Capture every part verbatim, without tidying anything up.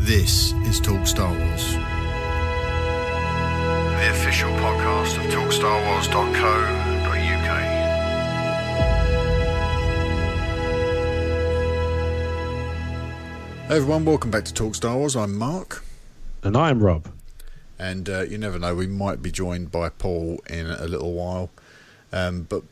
This is Talk Star Wars, the official podcast of talk star wars dot co dot U K. Hey everyone, welcome back to Talk Star Wars. I'm Mark. And I'm Rob. And uh, you never know, we might be joined by Paul in a little while. Um, but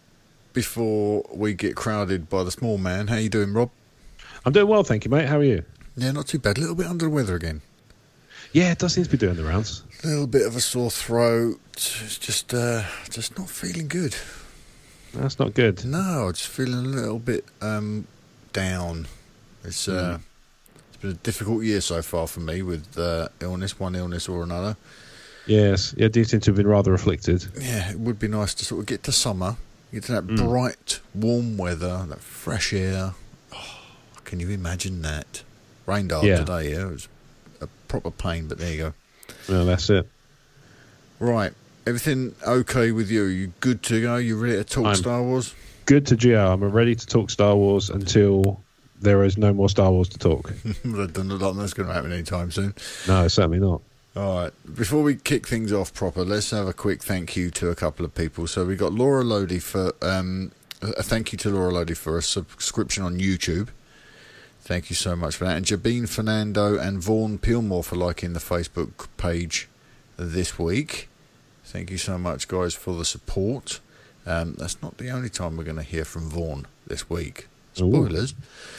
before we get crowded by the small man, how you doing, Rob? I'm doing well, thank you, mate. How are you? Yeah, not too bad. A little bit under the weather again. Yeah, it does seem to be doing the rounds. A little bit of a sore throat. It's just, uh, just not feeling good. That's not good. No, just feeling a little bit um, down. It's, uh, mm. it's been a difficult year so far for me with uh, illness, one illness or another. Yes, yeah, do seem to have been rather afflicted. Yeah, it would be nice to sort of get to summer, get to that mm. bright, warm weather, that fresh air. Oh, can you imagine that? Rained hard yeah. today, yeah. It was a proper pain, but there you go. Well, that's it. Right. Everything okay with you? You good to go? You ready to talk I'm Star Wars? Good to go. I'm ready to talk Star Wars until there is no more Star Wars to talk. That doesn't look like that's going to happen anytime soon. No, certainly not. All right. Before we kick things off proper, let's have a quick thank you to a couple of people. So we got Laura Lodi for um, a thank you to Laura Lodi for a subscription on YouTube. Thank you so much for that. And Jabeen Fernando and Vaughan Peelmore for liking the Facebook page this week. Thank you so much, guys, for the support. Um, that's not the only time we're going to hear from Vaughan this week. Spoilers.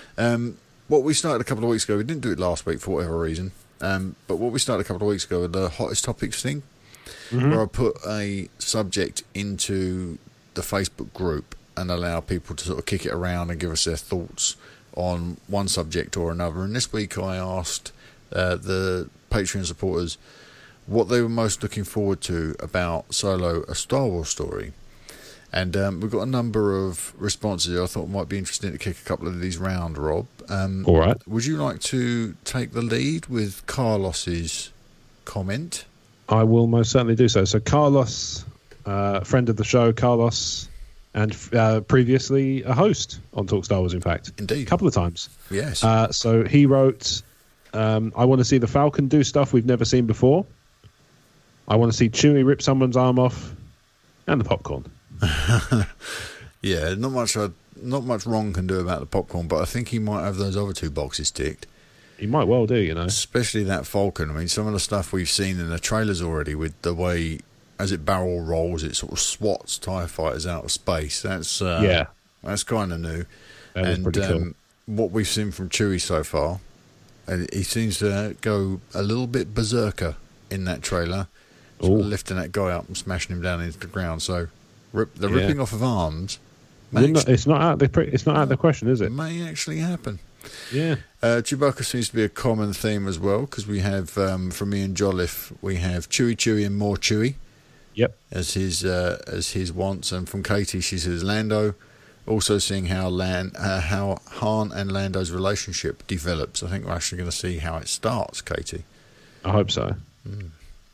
Um, what we started a couple of weeks ago, we didn't do it last week for whatever reason, um, but what we started a couple of weeks ago with the hottest topics thing, mm-hmm. where I put a subject into the Facebook group and allow people to sort of kick it around and give us their thoughts on one subject or another. And this week I asked uh, the Patreon supporters what they were most looking forward to about Solo, a Star Wars story. And um, we've got a number of responses I thought might be interesting to kick a couple of these round, Rob. Um, All right. Would you like to take the lead with Carlos's comment? I will most certainly do so. So Carlos, uh, friend of the show, Carlos... And uh, previously a host on Talk Star Wars, in fact. Indeed. A couple of times. Yes. Uh, so he wrote, um, I want to see the Falcon do stuff we've never seen before. I want to see Chewie rip someone's arm off. And the popcorn. Yeah, not much uh, not much wrong can do about the popcorn, but I think he might have those other two boxes ticked. He might well do, you know. Especially that Falcon. I mean, some of the stuff we've seen in the trailers already with the way... as it barrel rolls, it sort of swats TIE fighters out of space. That's uh, yeah, that's kind of new. That and is pretty cool. um, what we've seen from Chewie so far, and he seems to go a little bit berserker in that trailer, sort of lifting that guy up and smashing him down into the ground. So rip, the yeah. ripping off of arms. Well, not, it's not out. The, it's not out of the question, is it? May actually happen. Yeah. Uh, Chewbacca seems to be a common theme as well, because we have um, from me and Jolliffe, we have Chewie, Chewie, and more Chewie. Yep. As his uh, as his wants, and from Katie she says Lando. Also seeing how Lan uh, how Han and Lando's relationship develops. I think we're actually going to see how it starts, Katie. I hope so. Mm.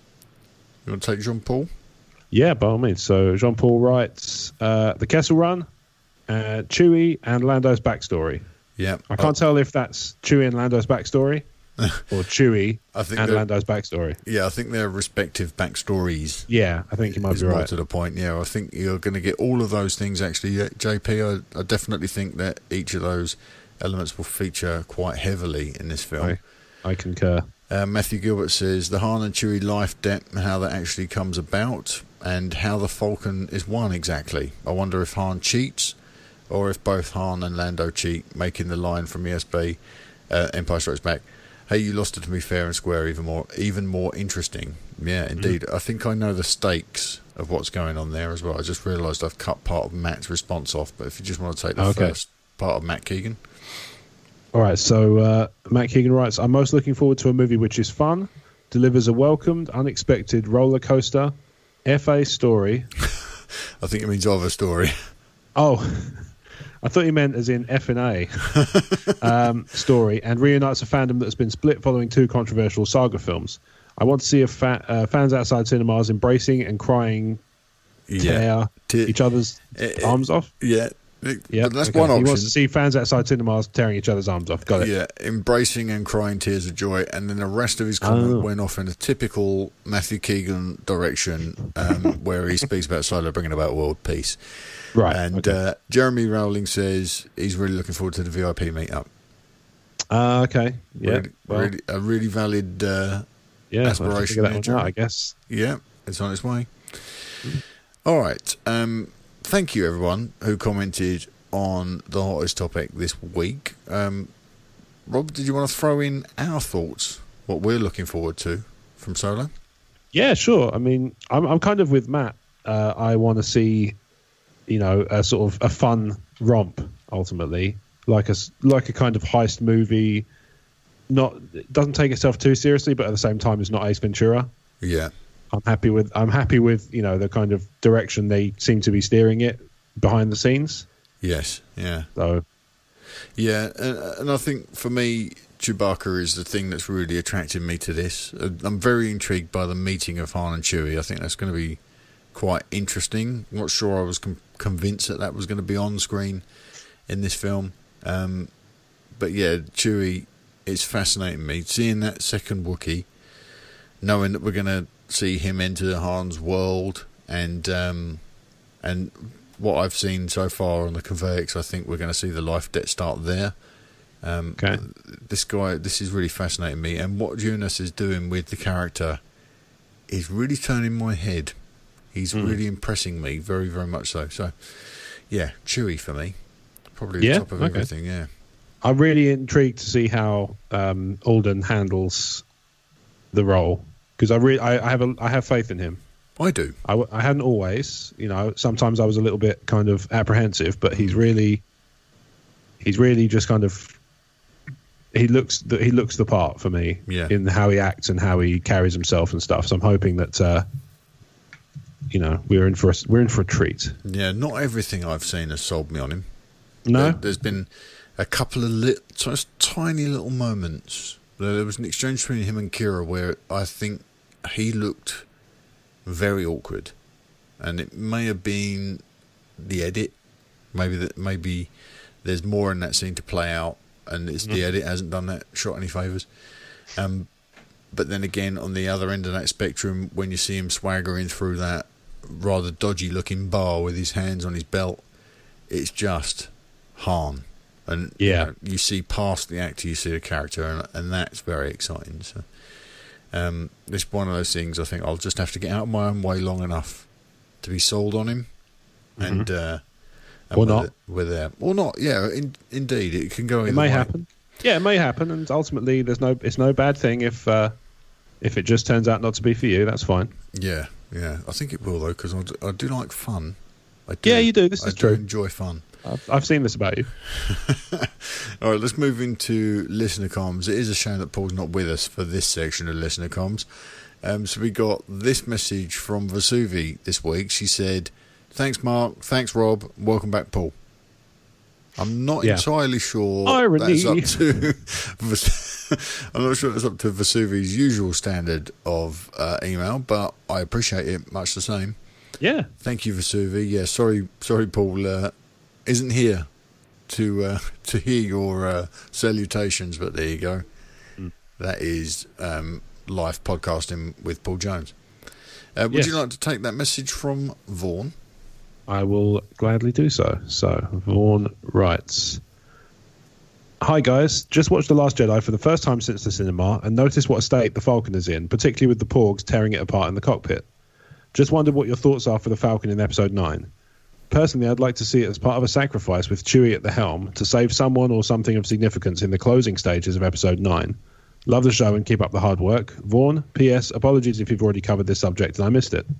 You want to take Jean Paul? Yeah, by all means. So Jean Paul writes uh, the Kessel Run, uh, Chewie and Lando's backstory. Yeah, I can't oh. tell if that's Chewie and Lando's backstory. Or Chewie I think and Lando's backstory. Yeah, I think their respective backstories. Yeah, I think you might be right. More to the point. Yeah, I think you're going to get all of those things. Actually, J P, I, I definitely think that each of those elements will feature quite heavily in this film. I, I concur. Uh, Matthew Gilbert says the Han and Chewie life debt and how that actually comes about, and how the Falcon is won exactly. I wonder if Han cheats, or if both Han and Lando cheat, making the line from E S B, uh, Empire Strikes Back. Hey, you lost it to me fair and square, even more even more interesting. Yeah, indeed. Mm. I think I know the stakes of what's going on there as well. I just realised I've cut part of Matt's response off, but if you just want to take the okay. first part of Matt Keegan. All right, so uh, Matt Keegan writes, I'm most looking forward to a movie which is fun, delivers a welcomed, unexpected roller coaster, F A story. I think it means of a story. Oh, I thought you meant as in F and A um, story, and reunites a fandom that has been split following two controversial saga films. I want to see a fa- uh, fans outside cinemas embracing and crying tear yeah. T- each other's it, arms off. Yeah, Yeah, that's okay. one option. He wants to see fans outside cinemas tearing each other's arms off. Got it. Yeah, embracing and crying tears of joy, and then the rest of his comment Oh. went off in a typical Matthew Keegan direction, um, where he speaks about Solo bringing about world peace. Right. And okay. uh, Jeremy Rowling says he's really looking forward to the V I P meetup. Uh, okay. Yeah. Really, well, really, a really valid uh, yeah. aspiration I'll have to figure that there, one Jeremy. out, I guess. Yeah, it's on its way. All right. Um, thank you, everyone who commented on the hottest topic this week. Um, Rob, did you want to throw in our thoughts, what we're looking forward to from Solo? Yeah, sure. I mean, I'm I'm kind of with Matt. Uh, I want to see, you know, a sort of a fun romp ultimately, like a s- like a kind of heist movie. Not it doesn't take itself too seriously, but at the same time, it's not Ace Ventura. Yeah. I'm happy with I'm happy with you know the kind of direction they seem to be steering it behind the scenes. Yes. Yeah. So Yeah, and, and I think for me, Chewbacca is the thing that's really attracted me to this. Uh, I'm very intrigued by the meeting of Han and Chewie. I think that's going to be quite interesting. I'm not sure I was com- convinced that that was going to be on screen in this film. Um, but yeah, Chewie, it's fascinating me. Seeing that second Wookiee, knowing that we're going to see him enter Han's world, and um, and what I've seen so far on the Convex, I think we're going to see the life debt start there. Um, Okay. This guy, this is really fascinating me, and what Jonas is doing with the character is really turning my head. He's Mm. really impressing me, very, very much so. So, yeah, Chewie for me, probably the Yeah, top of okay. everything. Yeah, I'm really intrigued to see how um, Alden handles the role because I really I, I have a I have faith in him. I do. I, w- I hadn't always, you know. Sometimes I was a little bit kind of apprehensive, but he's really, he's really just kind of, he looks the, he looks the part for me Yeah. in how he acts and how he carries himself and stuff. So I'm hoping that, uh, you know, we're in for a, we're in for a treat. Yeah, not everything I've seen has sold me on him. No, There, there's been a couple of lit, just tiny little moments. There was an exchange between him and Kira where I think he looked very awkward, and it may have been the edit. Maybe that maybe there's more in that scene to play out, and it's the edit hasn't done that shot any favors. Um, but then again, on the other end of that spectrum, when you see him swaggering through that rather dodgy looking bar with his hands on his belt, it's just Han. And Yeah. you know, you see past the actor, you see the character, and, and that's very exciting. So um, it's one of those things. I think I'll just have to get out of my own way long enough to be sold on him, Mm-hmm. and, uh, and Or we're not. there- We're there, or not? Yeah, in, indeed, it can go. Either it may way. happen. Yeah, it may happen, and ultimately, there's no it's no bad thing if uh, if it just turns out not to be for you. That's fine. Yeah, yeah. I think it will though, because I, do- I do like fun. I do, Yeah, you do. This I is do true. enjoy fun. I've, I've seen this about you. All right, let's move into listener comms. It is a shame that Paul's not with us for this section of listener comms. Um, so we got this message from Vesuvi this week. She said, "Thanks, Mark. Thanks, Rob. Welcome back, Paul." I'm not Yeah. entirely sure Irony. that's up to. I'm not sure that's up to Vesuvi's usual standard of uh, email, but I appreciate it much the same. Yeah, Thank you, Vesuvi. Yeah, sorry, sorry, Paul uh, isn't here to uh, to hear your uh, salutations, but there you go. Mm. That is um, live podcasting with Paul Jones. Uh, would Yes. you like to take that message from Vaughan? I will gladly do so. So, Vaughan writes, "Hi guys, just watched The Last Jedi for the first time since the cinema and noticed what a state the Falcon is in, particularly with the Porgs tearing it apart in the cockpit. Just wondered what your thoughts are for the Falcon in Episode nine. Personally, I'd like to see it as part of a sacrifice with Chewie at the helm to save someone or something of significance in the closing stages of Episode nine. Love the show and keep up the hard work. Vaughan, P S. Apologies if you've already covered this subject and I missed it."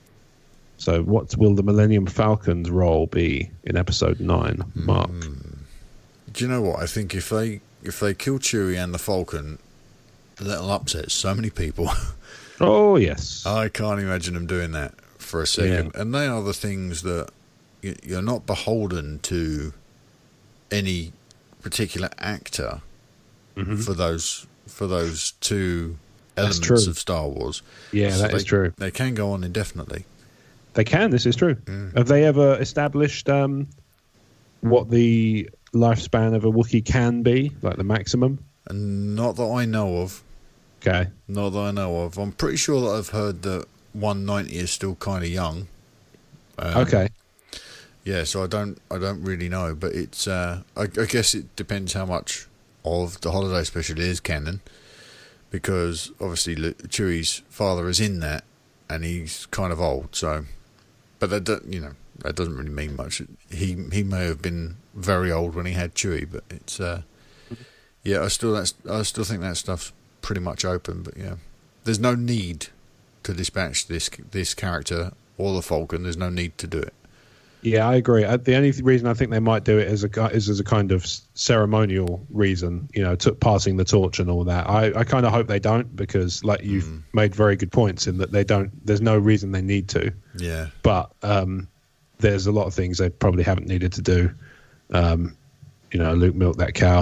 So what will the Millennium Falcon's role be in Episode nine, Mark? Do you know what? I think if they if they kill Chewie and the Falcon, that'll upset so many people. Oh, yes. I can't imagine them doing that for a second. And they are the things that you- you're not beholden to any particular actor Mhm. for those for those two That's elements true. of Star Wars. Yeah, So that is they- true. They can go on indefinitely. They can, this is true. Mm. Have they ever established um, what the lifespan of a Wookiee can be, like the maximum? And not that I know of. Okay. Not that I know of. I'm pretty sure that I've heard that one ninety is still kind of young. Um, okay. Yeah, so I don't, I don't really know, but it's. Uh, I, I guess it depends how much of the holiday special is canon, because obviously Chewie's father is in that, and he's kind of old. So, but that, do, you know, that doesn't really mean much. He he may have been very old when he had Chewie, but it's. Uh, yeah, I still that's I still think that stuff's pretty much open. But yeah, there's no need to dispatch this this character or the Falcon. There's no need to do it. Yeah, I agree. Uh, The only reason I think they might do it is a is as a kind of ceremonial reason, you know, to passing the torch and all that. I, I kind of hope they don't, because, like, you've mm. made very good points in that they don't. There's no reason they need to. Yeah. But um, there's a lot of things they probably haven't needed to do. Um, you know, Luke milked that cow.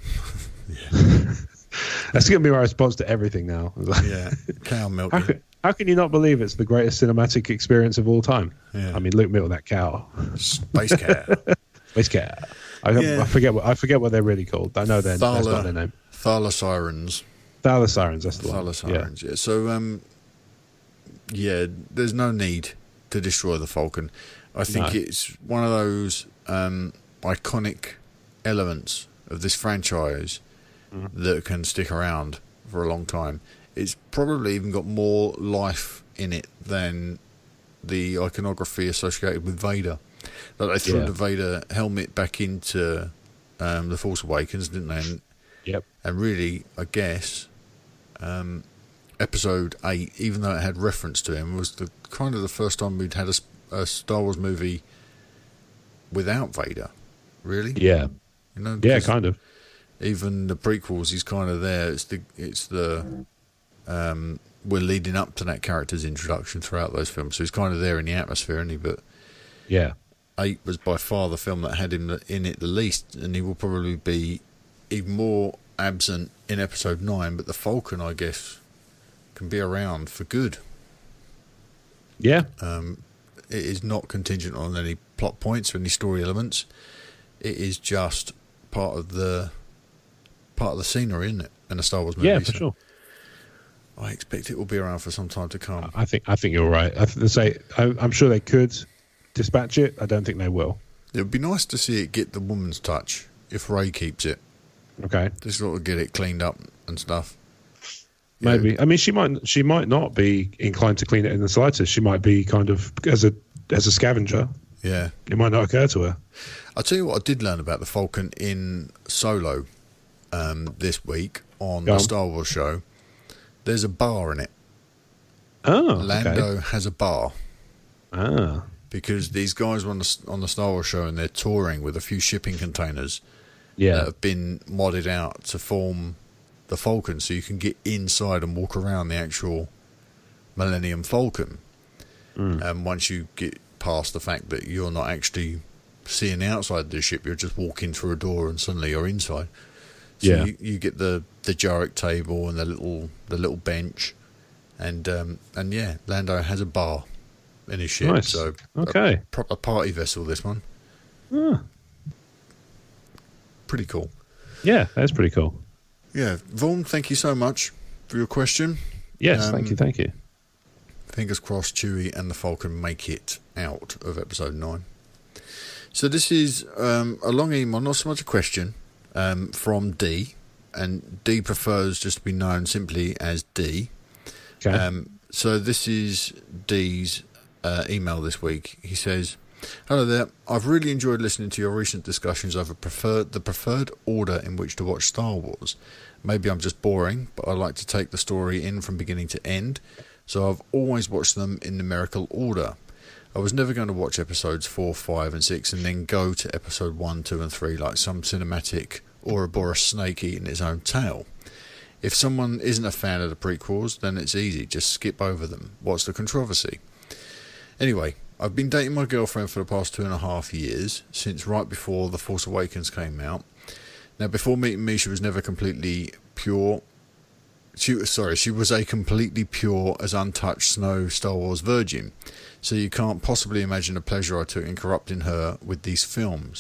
Yeah. That's going to be my response to everything now. Yeah, cow milk. How can, how can you not believe it's the greatest cinematic experience of all time? Yeah. I mean, Luke milked that cow. Space cow. Space cow. I, yeah. I forget what I forget what they're really called. I know they're, Thala, that's not their name. Thalasirens. Thalasirens, that's the one. Thalasirens, yeah. yeah. So, um, yeah, there's no need to destroy the Falcon. I think no. it's one of those um, iconic elements of this franchise mm-hmm. that can stick around for a long time. It's probably even got more life in it than the iconography associated with Vader. Like they threw yeah. the Vader helmet back into um, The Force Awakens, didn't they? And, yep. And really, I guess, um, Episode eight, even though it had reference to him, was the kind of the first time we'd had a, a Star Wars movie without Vader, really. Yeah. You know, yeah, kind of. Even the prequels, he's kind of there. It's the it's the um, we're leading up to that character's introduction throughout those films, so he's kind of there in the atmosphere, isn't he? But yeah, eight was by far the film that had him in it the least, and he will probably be even more absent in Episode nine. But the Falcon, I guess, can be around for good. Yeah, um, it is not contingent on any plot points or any story elements. It is just part of the part of the scenery, isn't it? In a Star Wars movie. Yeah, for so sure. I expect it will be around for some time to come. I think I think you're right. I th- say I, I'm sure they could dispatch it. I don't think they will. It would be nice to see it get the woman's touch if Rey keeps it. Okay, just sort of get it cleaned up and stuff. Maybe. Yeah. I mean, she might she might not be inclined to clean it in the slightest. She might be kind of as a as a scavenger. Yeah, it might not occur to her. I'll tell you what I did learn about the Falcon in Solo um, this week on Go the on. Star Wars show. There's a bar in it. Oh, Lando okay. has a bar. Ah. Because these guys were on the, on the Star Wars show and they're touring with a few shipping containers yeah. that have been modded out to form the Falcon, so you can get inside and walk around the actual Millennium Falcon. Mm. And once you get past the fact that you're not actually seeing the outside of the ship, you're just walking through a door and suddenly you're inside. So yeah. you, you get the, the Jarek table and the little the little bench, and um, and yeah, Lando has a bar in his ship. Nice. So okay, a proper party vessel. This one, ah. pretty cool. Yeah, that's pretty cool. Yeah, Vaughan, thank you so much for your question. Yes, um, thank you, thank you. Fingers crossed, Chewie and the Falcon make it out of Episode nine. So this is um, a long email, not so much a question. Um, from D, and D prefers just to be known simply as D. Okay. Um, so this is D's uh, email this week. He says, "Hello there. I've really enjoyed listening to your recent discussions over preferred the preferred order in which to watch Star Wars. Maybe I'm just boring, but I like to take the story in from beginning to end, so I've always watched them in numerical order. I was never going to watch episodes four, five and six and then go to episode one, two and three like some cinematic Ouroboros snake eating its own tail. If someone isn't a fan of the prequels, then it's easy, just skip over them. What's the controversy? Anyway, I've been dating my girlfriend for the past two and a half years, since right before The Force Awakens came out. Now, before meeting me, she was never completely pure. She was sorry, she was a completely pure as untouched snow Star Wars virgin. So you can't possibly imagine the pleasure I took in corrupting her with these films.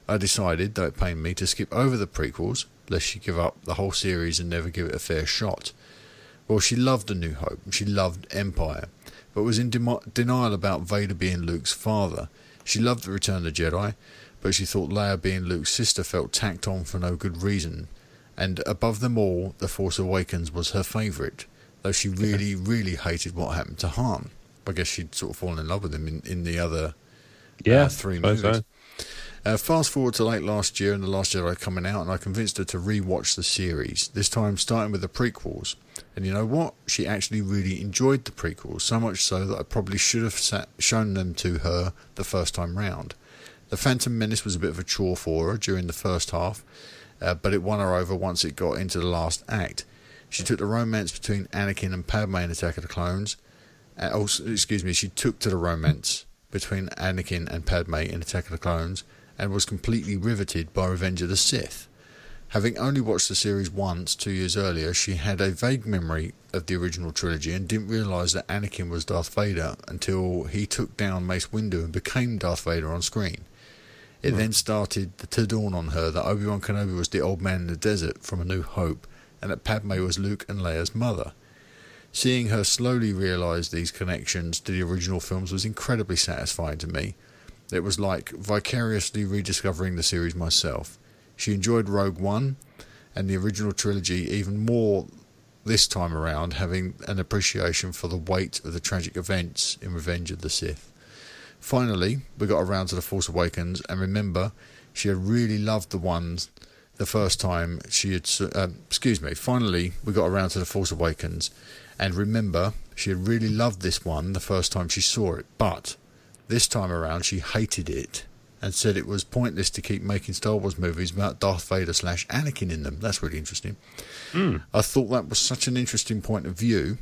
I decided, though it pained me, to skip over the prequels, lest she give up the whole series and never give it a fair shot. Well, she loved A New Hope, and she loved Empire, but was in de- denial about Vader being Luke's father. She loved The Return of the Jedi, but she thought Leia being Luke's sister felt tacked on for no good reason. And above them all, The Force Awakens was her favourite, though she really, really hated what happened to Han. I guess she'd sort of fallen in love with him in, in the other yeah, uh, three movies. So. Uh, fast forward to late last year and The Last Jedi coming out, and I convinced her to re-watch the series, this time starting with the prequels. And you know what? She actually really enjoyed the prequels, so much so that I probably should have sat, shown them to her the first time round. The Phantom Menace was a bit of a chore for her during the first half, uh, but it won her over once it got into the last act. She took the romance between Anakin and Padme in Attack of the Clones. Uh, oh, excuse me, she took to the romance between Anakin and Padme in Attack of the Clones, and was completely riveted by Revenge of the Sith. Having only watched the series once, two years earlier, she had a vague memory of the original trilogy and didn't realise that Anakin was Darth Vader until he took down Mace Windu and became Darth Vader on screen. It mm. then started to dawn on her that Obi-Wan Kenobi was the old man in the desert from A New Hope, and that Padme was Luke and Leia's mother. Seeing her slowly realise these connections to the original films was incredibly satisfying to me. It was like vicariously rediscovering the series myself. She enjoyed Rogue One and the original trilogy even more this time around, having an appreciation for the weight of the tragic events in Revenge of the Sith. Finally, we got around to The Force Awakens, and remember, she had really loved the ones the first time she had... Uh, excuse me. Finally, we got around to The Force Awakens, and remember, she had really loved this one the first time she saw it, but... this time around, she hated it and said it was pointless to keep making Star Wars movies about Darth Vader slash Anakin in them. That's really interesting. Mm. I thought that was such an interesting point of view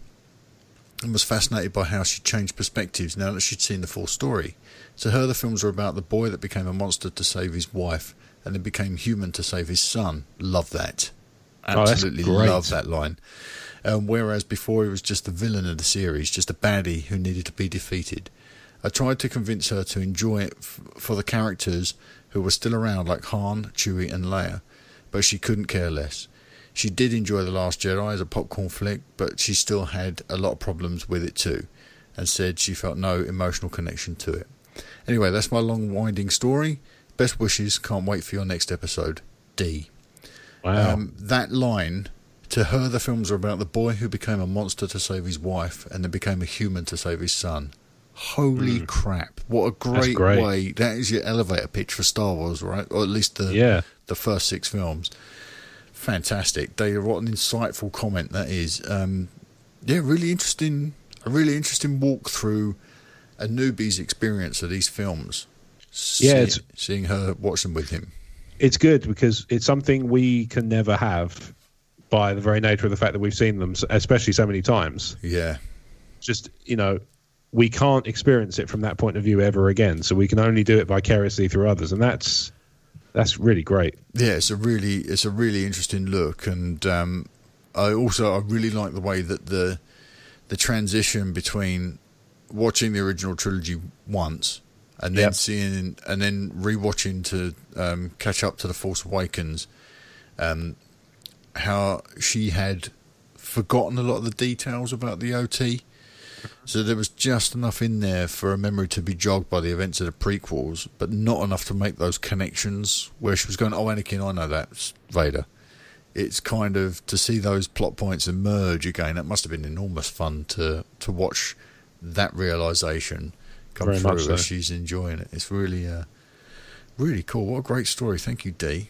and was fascinated by how she changed perspectives now that she'd seen the full story. To her, the films were about the boy that became a monster to save his wife and then became human to save his son. Love that. Absolutely oh, love that line. Um, whereas before he was just the villain of the series, just a baddie who needed to be defeated. I tried to convince her to enjoy it f- for the characters who were still around like Han, Chewie and Leia, but she couldn't care less. She did enjoy The Last Jedi as a popcorn flick, but she still had a lot of problems with it too, and said she felt no emotional connection to it. Anyway, that's my long winding story. Best wishes, can't wait for your next episode. D. Wow. Um, that line, to her the films are about the boy who became a monster to save his wife and then became a human to save his son. Holy mm. crap. What a great, great way. That is your elevator pitch for Star Wars, right? Or at least the yeah. the first six films. Fantastic. Dave, what an insightful comment that is. Um, yeah, really interesting, a really interesting walk through a newbie's experience of these films. Yeah, See, seeing her watch them with him. It's good because it's something we can never have by the very nature of the fact that we've seen them, especially so many times. Yeah. Just, you know, we can't experience it from that point of view ever again. So we can only do it vicariously through others. And that's that's really great. Yeah, it's a really it's a really interesting look. And um, I also I really like the way that the the transition between watching the original trilogy once and then yep. seeing and then rewatching to um, catch up to The Force Awakens, um, how she had forgotten a lot of the details about the O T. So there was just enough in there for a memory to be jogged by the events of the prequels, but not enough to make those connections where she was going, oh, Anakin, I know that's Vader. It's kind of, to see those plot points emerge again, that must have been enormous fun to, to watch that realisation come Very through so. as she's enjoying it. It's really, uh, really cool. What a great story. Thank you, Dee.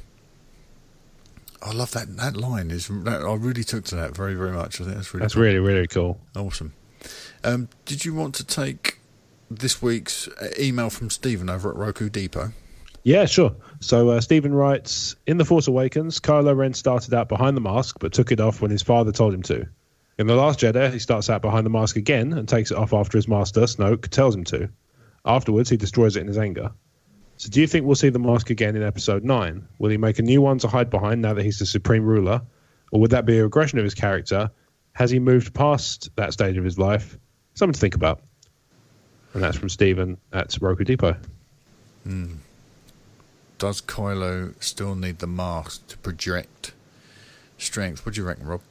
I love that that line. Is that, I really took to that very, very much. I think that's really That's cool. really, really cool. Awesome. Um, did you want to take this week's email from Stephen over at Roku Depot? Yeah, sure. So uh, Stephen writes, in The Force Awakens, Kylo Ren started out behind the mask, but took it off when his father told him to. In The Last Jedi, he starts out behind the mask again and takes it off after his master, Snoke, tells him to. Afterwards, he destroys it in his anger. So do you think we'll see the mask again in Episode nine? Will he make a new one to hide behind now that he's the Supreme Ruler? Or would that be a regression of his character? Has he moved past that stage of his life? Something to think about. And that's from Stephen at Roku Depot. Mm. does Kylo still need the mask to project strength? What do you reckon, Rob?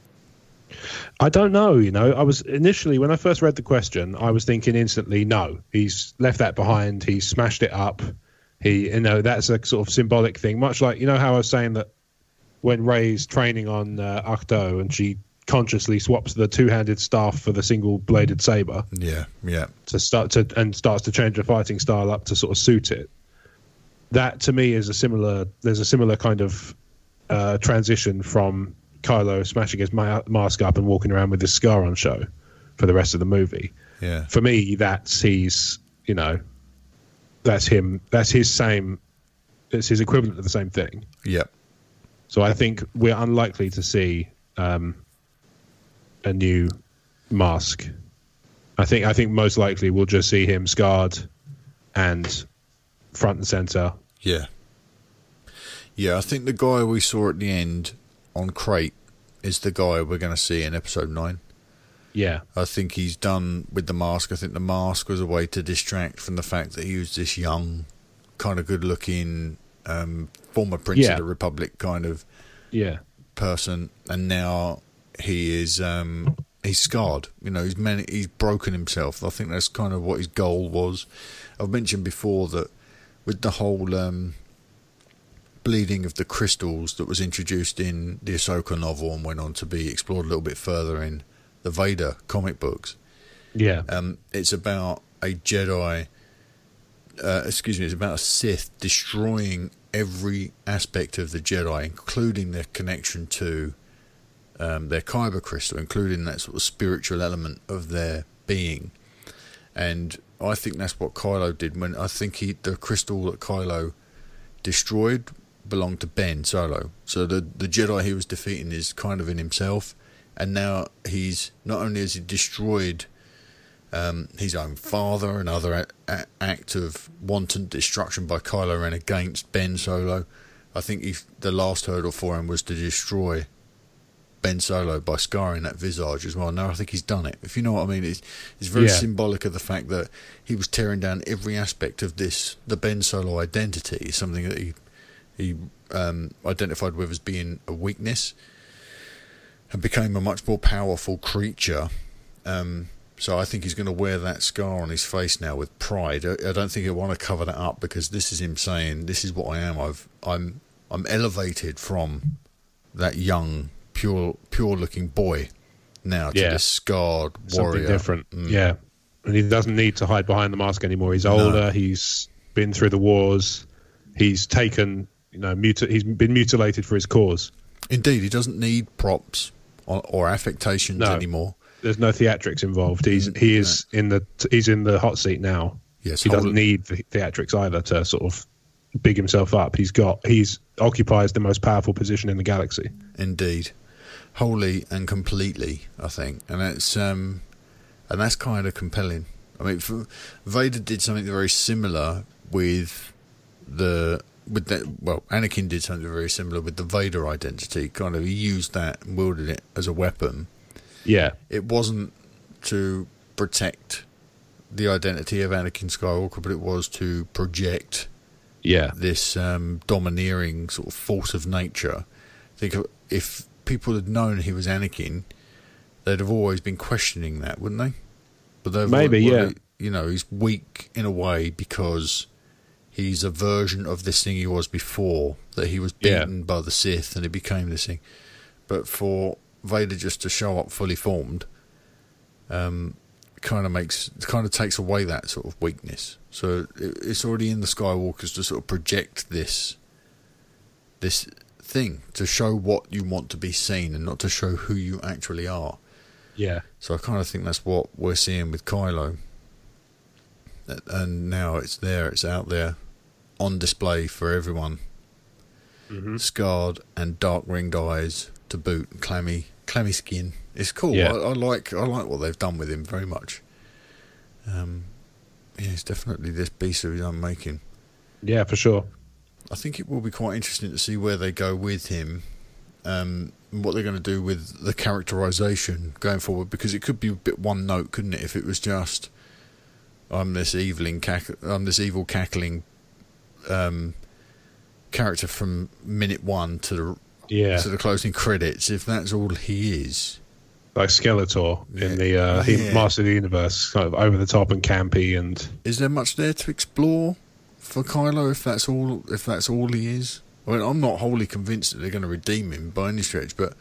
I don't know. You know, I was initially when I first read the question, I was thinking instantly, no, he's left that behind. He's smashed it up. He, you know, that's a sort of symbolic thing. Much like, you know, how I was saying that when Rey's training on uh, Ahch-To and she consciously swaps the two-handed staff for the single-bladed saber. Yeah, yeah. To start to and starts to change the fighting style up to sort of suit it. That to me is a similar. There's a similar kind of uh, transition from Kylo smashing his ma- mask up and walking around with his scar on show for the rest of the movie. Yeah. For me, that's he's you know, that's him. That's his same. It's his equivalent of the same thing. Yep. So I think we're unlikely to see um, a new mask. I think I think most likely we'll just see him scarred and front and center. Yeah. Yeah, I think the guy we saw at the end on Crate is the guy we're going to see in episode nine. Yeah. I think he's done with the mask. I think the mask was a way to distract from the fact that he was this young, kind of good-looking, um, former Prince yeah. of the Republic kind of yeah. person, and now he is um, he's scarred. You know, he's many, he's broken himself. I think that's kind of what his goal was. I've mentioned before that with the whole um, bleeding of the crystals that was introduced in the Ahsoka novel and went on to be explored a little bit further in the Vader comic books. Yeah. Um, it's about a Jedi, uh, excuse me, it's about a Sith destroying every aspect of the Jedi, including their connection to um, their Kyber crystal, including that sort of spiritual element of their being. And I think that's what Kylo did. When I think he, the crystal that Kylo destroyed belonged to Ben Solo. So the the Jedi he was defeating is kind of in himself, and now he's not only has he destroyed um, his own father, another a- a- act of wanton destruction by Kylo Ren against Ben Solo. I think he, the last hurdle for him was to destroy Ben Solo by scarring that visage as well. Now I think he's done it. If you know what I mean, it's, it's very yeah. symbolic of the fact that he was tearing down every aspect of this, the Ben Solo identity, something that he he um, identified with as being a weakness, and became a much more powerful creature. Um, so I think he's going to wear that scar on his face now with pride. I, I don't think he'll want to cover that up, because this is him saying, "This is what I am. I've I'm I'm elevated from that young, pure pure looking boy now to yeah. this scarred warrior." Something different. Mm. Yeah. And he doesn't need to hide behind the mask anymore. He's older. No. He's been through the wars. He's taken, you know, muti- he's been mutilated for his cause. Indeed, he doesn't need props or, or affectations no. anymore. There's no theatrics involved. He's he is no. in the he's in the hot seat now. Yes, he doesn't need the theatrics either to sort of big himself up. He's got he's occupies the most powerful position in the galaxy. Indeed, wholly and completely, I think, and that's um, and that's kind of compelling. I mean, for, Vader did something very similar with the with that. Well, Anakin did something very similar with the Vader identity. Kind of, he used that and wielded it as a weapon. Yeah, it wasn't to protect the identity of Anakin Skywalker, but it was to project yeah this um, domineering sort of force of nature. I think if people had known he was Anakin, they'd have always been questioning that, wouldn't they? But they've maybe, well, yeah. You know, he's weak in a way because he's a version of this thing he was before, that he was beaten yeah. by the Sith and he became this thing. But for Vader just to show up fully formed, um, kind of makes, kind of takes away that sort of weakness. So it, it's already in the Skywalkers to sort of project this, this thing to show what you want to be seen and not to show who you actually are. Yeah. So I kind of think that's what we're seeing with Kylo, and now it's there, it's out there, on display for everyone. Mm-hmm. Scarred and dark ringed eyes to boot, and clammy. Clammy skin. It's cool. Yeah. I, I like I like what they've done with him very much. Um, yeah, it's definitely this beast of his own making. Yeah, for sure. I think it will be quite interesting to see where they go with him, um, and what they're going to do with the characterization going forward. Because it could be a bit one note, couldn't it? If it was just, I'm this eviling, cack- I'm this evil cackling, um, character from minute one to the Yeah. to the closing credits, if that's all he is. Like Skeletor Yeah. in the uh, he- Yeah. Master of the Universe, kind of over the top and campy, and Is there much there to explore for Kylo if that's all if that's all he is? I mean, I'm not wholly convinced that they're going to redeem him by any stretch, but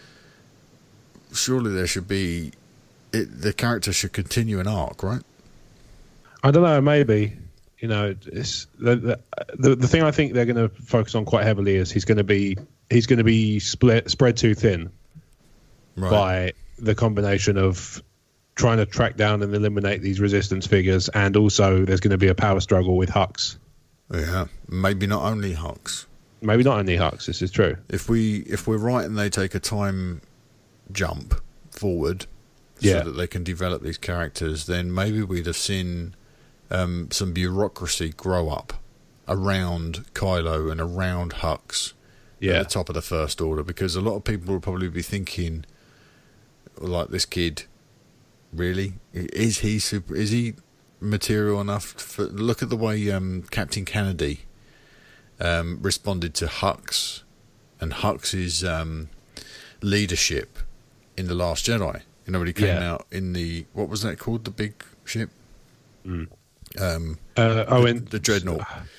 surely there should be it, the character should continue an arc, right? I don't know, maybe. You know, it's the the the, the thing I think they're going to focus on quite heavily is he's going to be he's going to be split spread too thin Right. by the combination of trying to track down and eliminate these resistance figures, and also there's going to be a power struggle with Hux. Yeah, maybe not only Hux. Maybe not only Hux. This is true. If we if we're right and they take a time jump forward, Yeah. so that they can develop these characters, then maybe we'd have seen um, some bureaucracy grow up around Kylo and around Hux Yeah. at the top of the First Order, because a lot of people will probably be thinking, like, this kid, really is he super? Is he material enough? For, look at the way um, Captain Kennedy um, responded to Hux and Hux's um, leadership in The Last Jedi. You know, when he came Yeah. out in the, what was that called? The big ship? Mm. Um, Uh, oh, the, and the Dreadnought.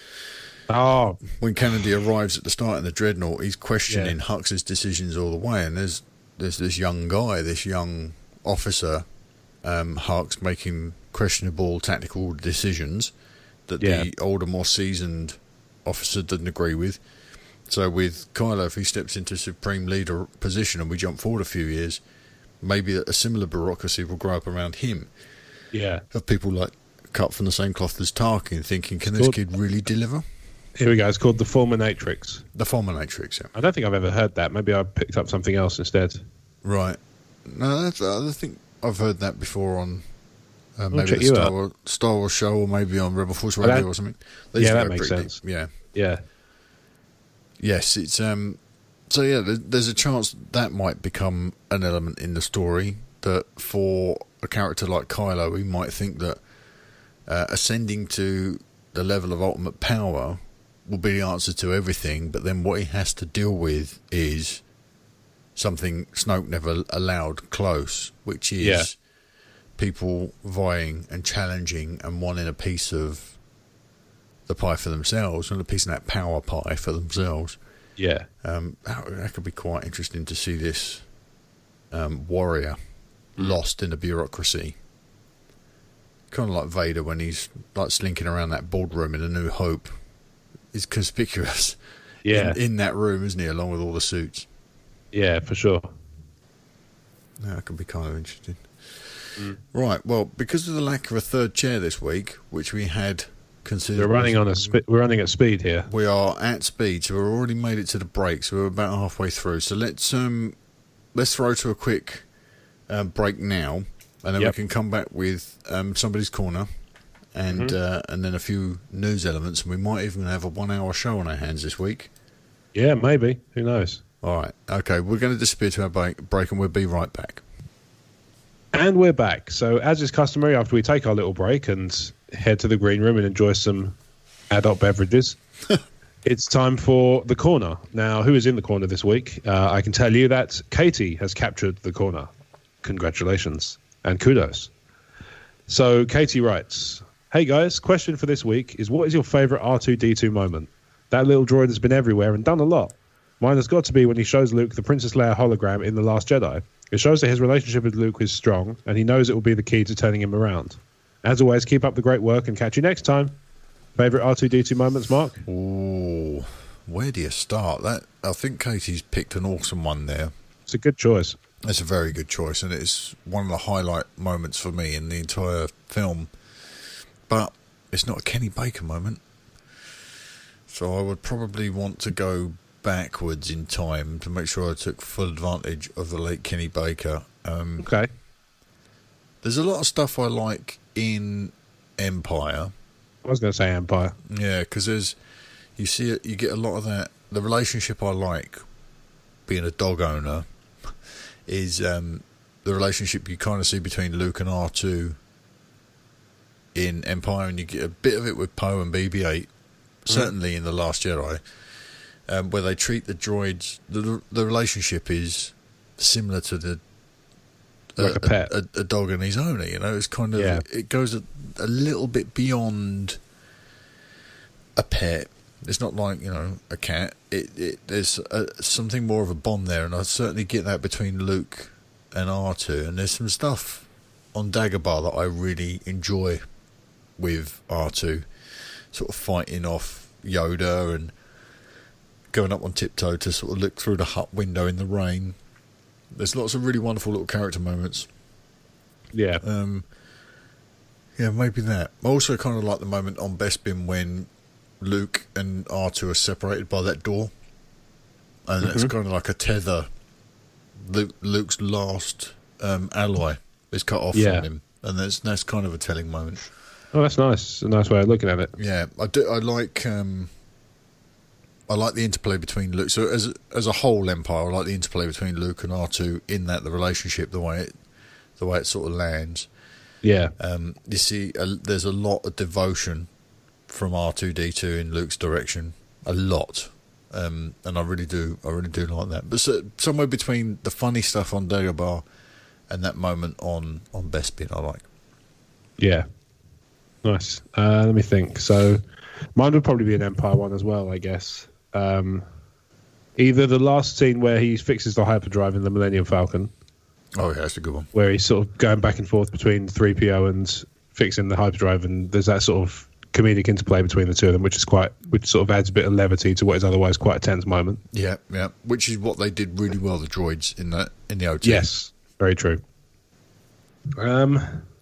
oh, When Kennedy arrives at the start in the Dreadnought, he's questioning Yeah. Hux's decisions all the way, and there's there's this young guy, this young officer, um, Hux, making questionable tactical decisions that Yeah. the older, more seasoned officer didn't agree with. So with Kylo, if he steps into Supreme Leader position and we jump forward a few years, maybe a similar bureaucracy will grow up around him. yeah. Of people like cut from the same cloth as Tarkin, thinking, can this Good. kid really deliver? Here we go. It's called the Fulminatrix. The Fulminatrix, yeah. I don't think I've ever heard that. Maybe I picked up something else instead. Right. No, that's, I think I've heard that before on uh, maybe check the you Star out. Wars, Star Wars show, or maybe on Rebel Force Well, Radio that- or something. They yeah, used to that go makes pretty sense. deep. Yeah. Yeah. Yes, it's um. So yeah, there, there's a chance that might become an element in the story, that for a character like Kylo, we might think that uh, ascending to the level of ultimate power will be the answer to everything, but then what he has to deal with is something Snoke never allowed close, which is Yeah. people vying and challenging and wanting a piece of the pie for themselves, and a piece of that power pie for themselves. Yeah. Um, that, that could be quite interesting to see this um, warrior lost in the bureaucracy. Kind of like Vader when he's like slinking around that boardroom in A New Hope. He's conspicuous Yeah. in, in that room, isn't he, along with all the suits. Yeah, for sure. That could be kind of interesting. Right, well, because of the lack of a third chair this week, which we had considered... We're running on a spe- we're running at speed here. We are at speed, so we've already made it to the break, so we're about halfway through. So let's um, let's throw to a quick uh, break now, and then Yep. we can come back with um, somebody's corner, and Mm-hmm. uh, and then a few news elements, and we might even have a one-hour show on our hands this week. Yeah, maybe. Who knows? All right, okay, we're going to disappear to our break, break, and we'll be right back. And we're back. So, as is customary, after we take our little break and head to the green room and enjoy some adult beverages, it's time for the corner. Now, who is in the corner this week? Uh, I can tell you that Katie has captured the corner. Congratulations and kudos. So, Katie writes, "Hey guys, question for this week is, what is your favorite R two D two moment? That little droid has been everywhere and done a lot. Mine has got to be when he shows Luke the Princess Leia hologram in The Last Jedi. It shows that his relationship with Luke is strong, and he knows it will be the key to turning him around. As always, keep up the great work and catch you next time." Favorite R two D two moments, Mark? Ooh, where do you start? That I think Katie's picked an awesome one there. It's a good choice. It's a very good choice, and it's one of the highlight moments for me in the entire film. But it's not a Kenny Baker moment. So I would probably want to go backwards in time to make sure I took full advantage of the late Kenny Baker. Um, Okay. there's a lot of stuff I like in Empire. I was going to say Empire. Yeah, because there's, you see it, you get a lot of that. The relationship I like, being a dog owner, is um, the relationship you kind of see between Luke and R two in Empire, and you get a bit of it with Poe and B B eight, certainly in The Last Jedi. um, where they treat the droids. The the relationship is similar to the like a, a pet, a, a dog and his owner. You know, it's kind of yeah. it goes a, a little bit beyond a pet. It's not like, you know, a cat. It, it there's a, something more of a bond there, and I certainly get that between Luke and R two. And there's some stuff on Dagobah that I really enjoy with R two, sort of fighting off Yoda and going up on tiptoe to sort of look through the hut window in the rain. There's lots of really wonderful little character moments. Yeah. Um, yeah, maybe that. I also kind of like the moment on Bespin when Luke and R two are separated by that door, and mm-hmm. it's kind of like a tether. Luke, Luke's last um, ally is cut off yeah. from him, and that's that's kind of a telling moment. Oh, that's nice. A nice way of looking at it. Yeah, I do. I like. Um, I like the interplay between Luke. So as as a whole Empire, I like the interplay between Luke and R two in that the relationship, the way it, the way it sort of lands. Yeah. Um, you see, uh, there's a lot of devotion from R two D two in Luke's direction, a lot, um, and I really do, I really do like that. But so, somewhere between the funny stuff on Dagobah and that moment on on Bespin, I like. Yeah, nice. Uh, let me think. So, mine would probably be an Empire one as well, I guess. Um, either the last scene where he fixes the hyperdrive in the Millennium Falcon. Oh yeah, that's a good one. Where he's sort of going back and forth between three P O and fixing the hyperdrive, and there's that sort of comedic interplay between the two of them, which is quite, which sort of adds a bit of levity to what is otherwise quite a tense moment. Yeah, yeah. Which is what they did really well, the droids in that in the O T. Yes, very true. Um,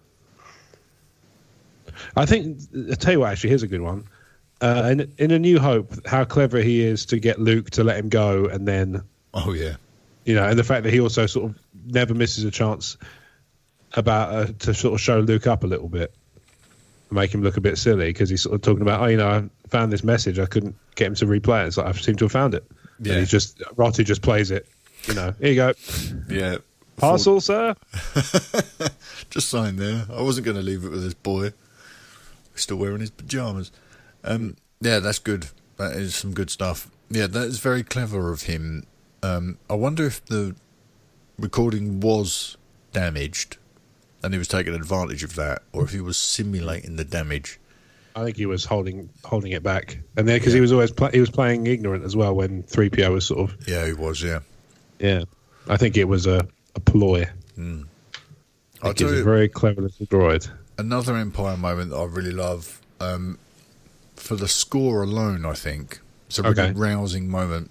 I think I'll tell you what. Actually, here's a good one. Uh, in, in A New Hope, how clever he is to get Luke to let him go, and then oh yeah, you know, and the fact that he also sort of never misses a chance about uh, to sort of show Luke up a little bit. Make him look a bit silly because he's sort of talking about, oh, you know, I found this message, I couldn't get him to replay it. It's like, I seem to have found it. Yeah. And he just, Rotty just plays it. You know, here you go. Yeah. Parcel, sir? Just sign there. I wasn't going to leave it with this boy. He's still wearing his pyjamas. Um, yeah, that's good. That is some good stuff. Yeah, that is very clever of him. Um, I wonder if the recording was damaged and he was taking advantage of that, or if he was simulating the damage. I think he was holding holding it back, and then because yeah. he was always pl- he was playing ignorant as well when three P O was sort of yeah he was yeah yeah. I think it was a, a ploy. Mm. I think he's a very clever little droid. Another Empire moment that I really love, um, for the score alone, I think it's a really okay. rousing moment.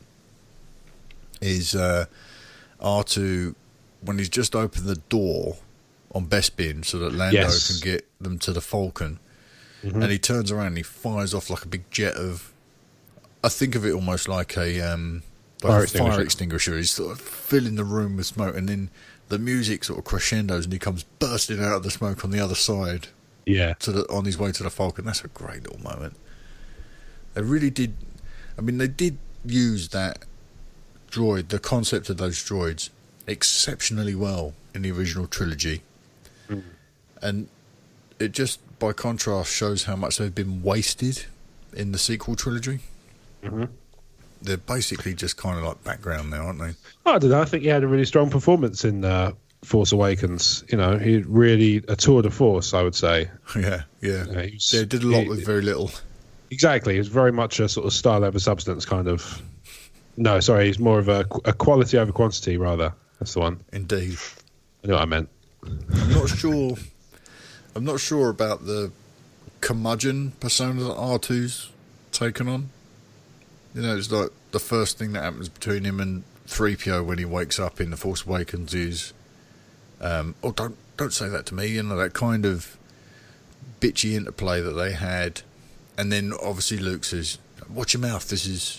Is uh, R two when he's just opened the door on Bespin so that Lando yes. can get them to the Falcon, mm-hmm. and he turns around and he fires off like a big jet of. I think of it almost like a um, like fire, a extinguisher. fire extinguisher. He's sort of filling the room with smoke, and then the music sort of crescendos, and he comes bursting out of the smoke on the other side. Yeah, to the on his way to the Falcon. That's a great little moment. They really did. I mean, they did use that droid, the concept of those droids, exceptionally well in the original trilogy. Mm. And it just, by contrast, shows how much they've been wasted in the sequel trilogy. Mm-hmm. They're basically just kind of like background now, aren't they? I don't know. I think he had a really strong performance in uh, Force Awakens. You know, he really a tour de force, I would say. Yeah, yeah. You know, was, yeah, did a lot he, with very little. Exactly. He was very much a sort of style over substance kind of. No, sorry, he's more of a, a quality over quantity, rather. That's the one. Indeed. I know what I meant. I'm not sure. I'm not sure about the curmudgeon persona that R two's taken on. You know, it's like the first thing that happens between him and three P O when he wakes up in The Force Awakens is, um, oh, don't don't say that to me. You know, that kind of bitchy interplay that they had, and then obviously Luke says, "Watch your mouth. This is."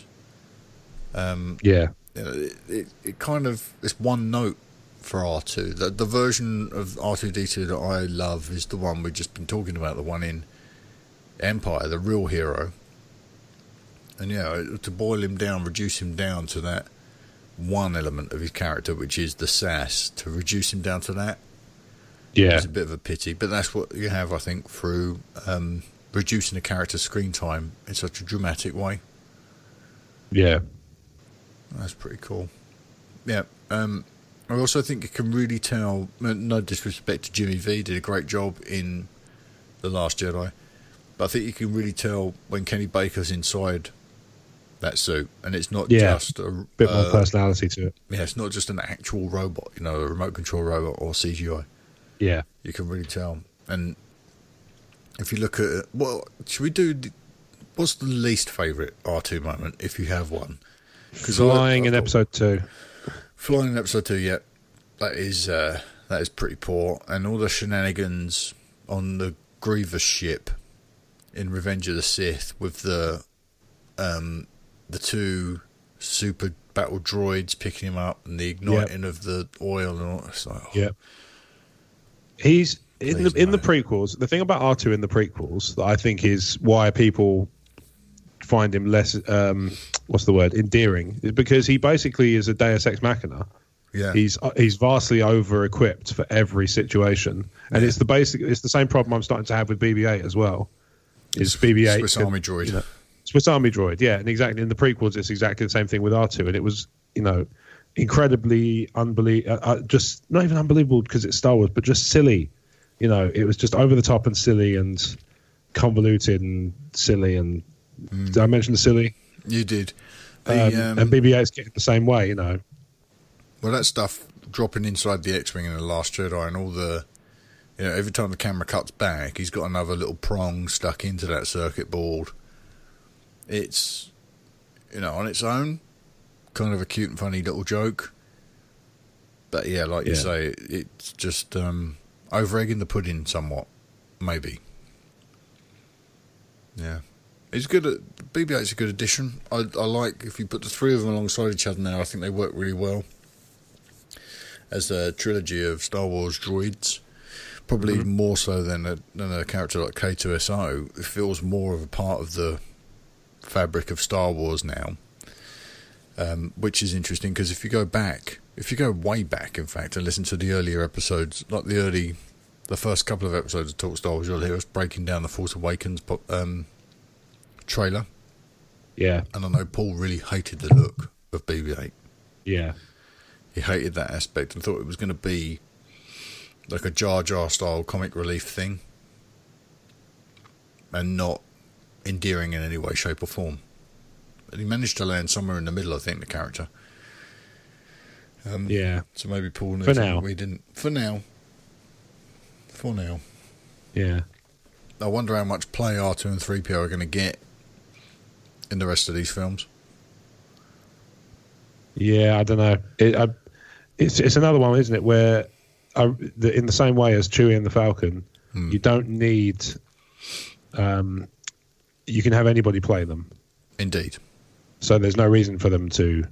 Um, yeah. You know, it, it, it kind of it's one note for R two. The, the version of R two D two that I love is the one we've just been talking about, the one in Empire, the real hero. And yeah, to boil him down, reduce him down to that one element of his character, which is the sass, to reduce him down to that, yeah, it's a bit of a pity. But that's what you have, I think, through um, reducing a character's screen time in such a dramatic way. Yeah. That's pretty cool. Yeah. Um, I also think you can really tell, no disrespect to Jimmy V, did a great job in The Last Jedi, but I think you can really tell when Kenny Baker's inside that suit, and it's not yeah, just a bit more uh, personality to it. Yeah, it's not just an actual robot, you know, a remote control robot or C G I. Yeah. You can really tell. And if you look at it, well, should we do, what's the least favourite R two moment, if you have one? Flying I, in episode two. Flying in episode two, yeah. That is, uh, that is pretty poor. And all the shenanigans on the Grievous ship in Revenge of the Sith with the um, the two super battle droids picking him up and the igniting yep. of the oil and all that stuff. Oh. Yeah. He's in the in the prequels. The thing about R two in the prequels that I think is why people find him less um, what's the word endearing is because he basically is a Deus Ex Machina. Yeah, he's he's vastly over equipped for every situation, and yeah. it's the basic. It's the same problem I'm starting to have with B B eight as well. Is B B eight Swiss Army droid? You know, Swiss Army droid, yeah, and exactly in the prequels, it's exactly the same thing with R two, and it was you know incredibly unbelievable, uh, just not even unbelievable because it's Star Wars, but just silly. You know, it was just over the top and silly and convoluted and silly. And mm. did I mention the silly? You did. The, um, um, and B B eight's getting the same way, you know. Well, that stuff dropping inside the X-Wing in The Last Jedi and all the, you know, every time the camera cuts back, he's got another little prong stuck into that circuit board. It's, you know, on its own, kind of a cute and funny little joke. But yeah, like yeah. you say, it's just um, over-egging the pudding somewhat, maybe. Yeah. It's good. At, B B eight's a good addition. I, I like, if you put the three of them alongside each other now, I think they work really well. As a trilogy of Star Wars droids, probably mm-hmm. even more so than a, than a character like K two S O. It feels more of a part of the fabric of Star Wars now, um, which is interesting because if you go back, if you go way back, in fact, and listen to the earlier episodes, like the early, the first couple of episodes of Talk Star Wars, you'll hear us breaking down the Force Awakens um, trailer. Yeah, and I know Paul really hated the look of B B eight. Yeah. He hated that aspect and thought it was going to be like a Jar Jar style comic relief thing and not endearing in any way, shape or form. But he managed to land somewhere in the middle, I think, the character. Um, yeah. So maybe Paul knew For now. we didn't. For now. For now. Yeah. I wonder how much play R two and three P O are going to get in the rest of these films. Yeah, I don't know. It, I, It's it's another one, isn't it? Where, uh, the, in the same way as Chewie and the Falcon, hmm. you don't need. Um, you can have anybody play them. Indeed. So there's no reason for them to.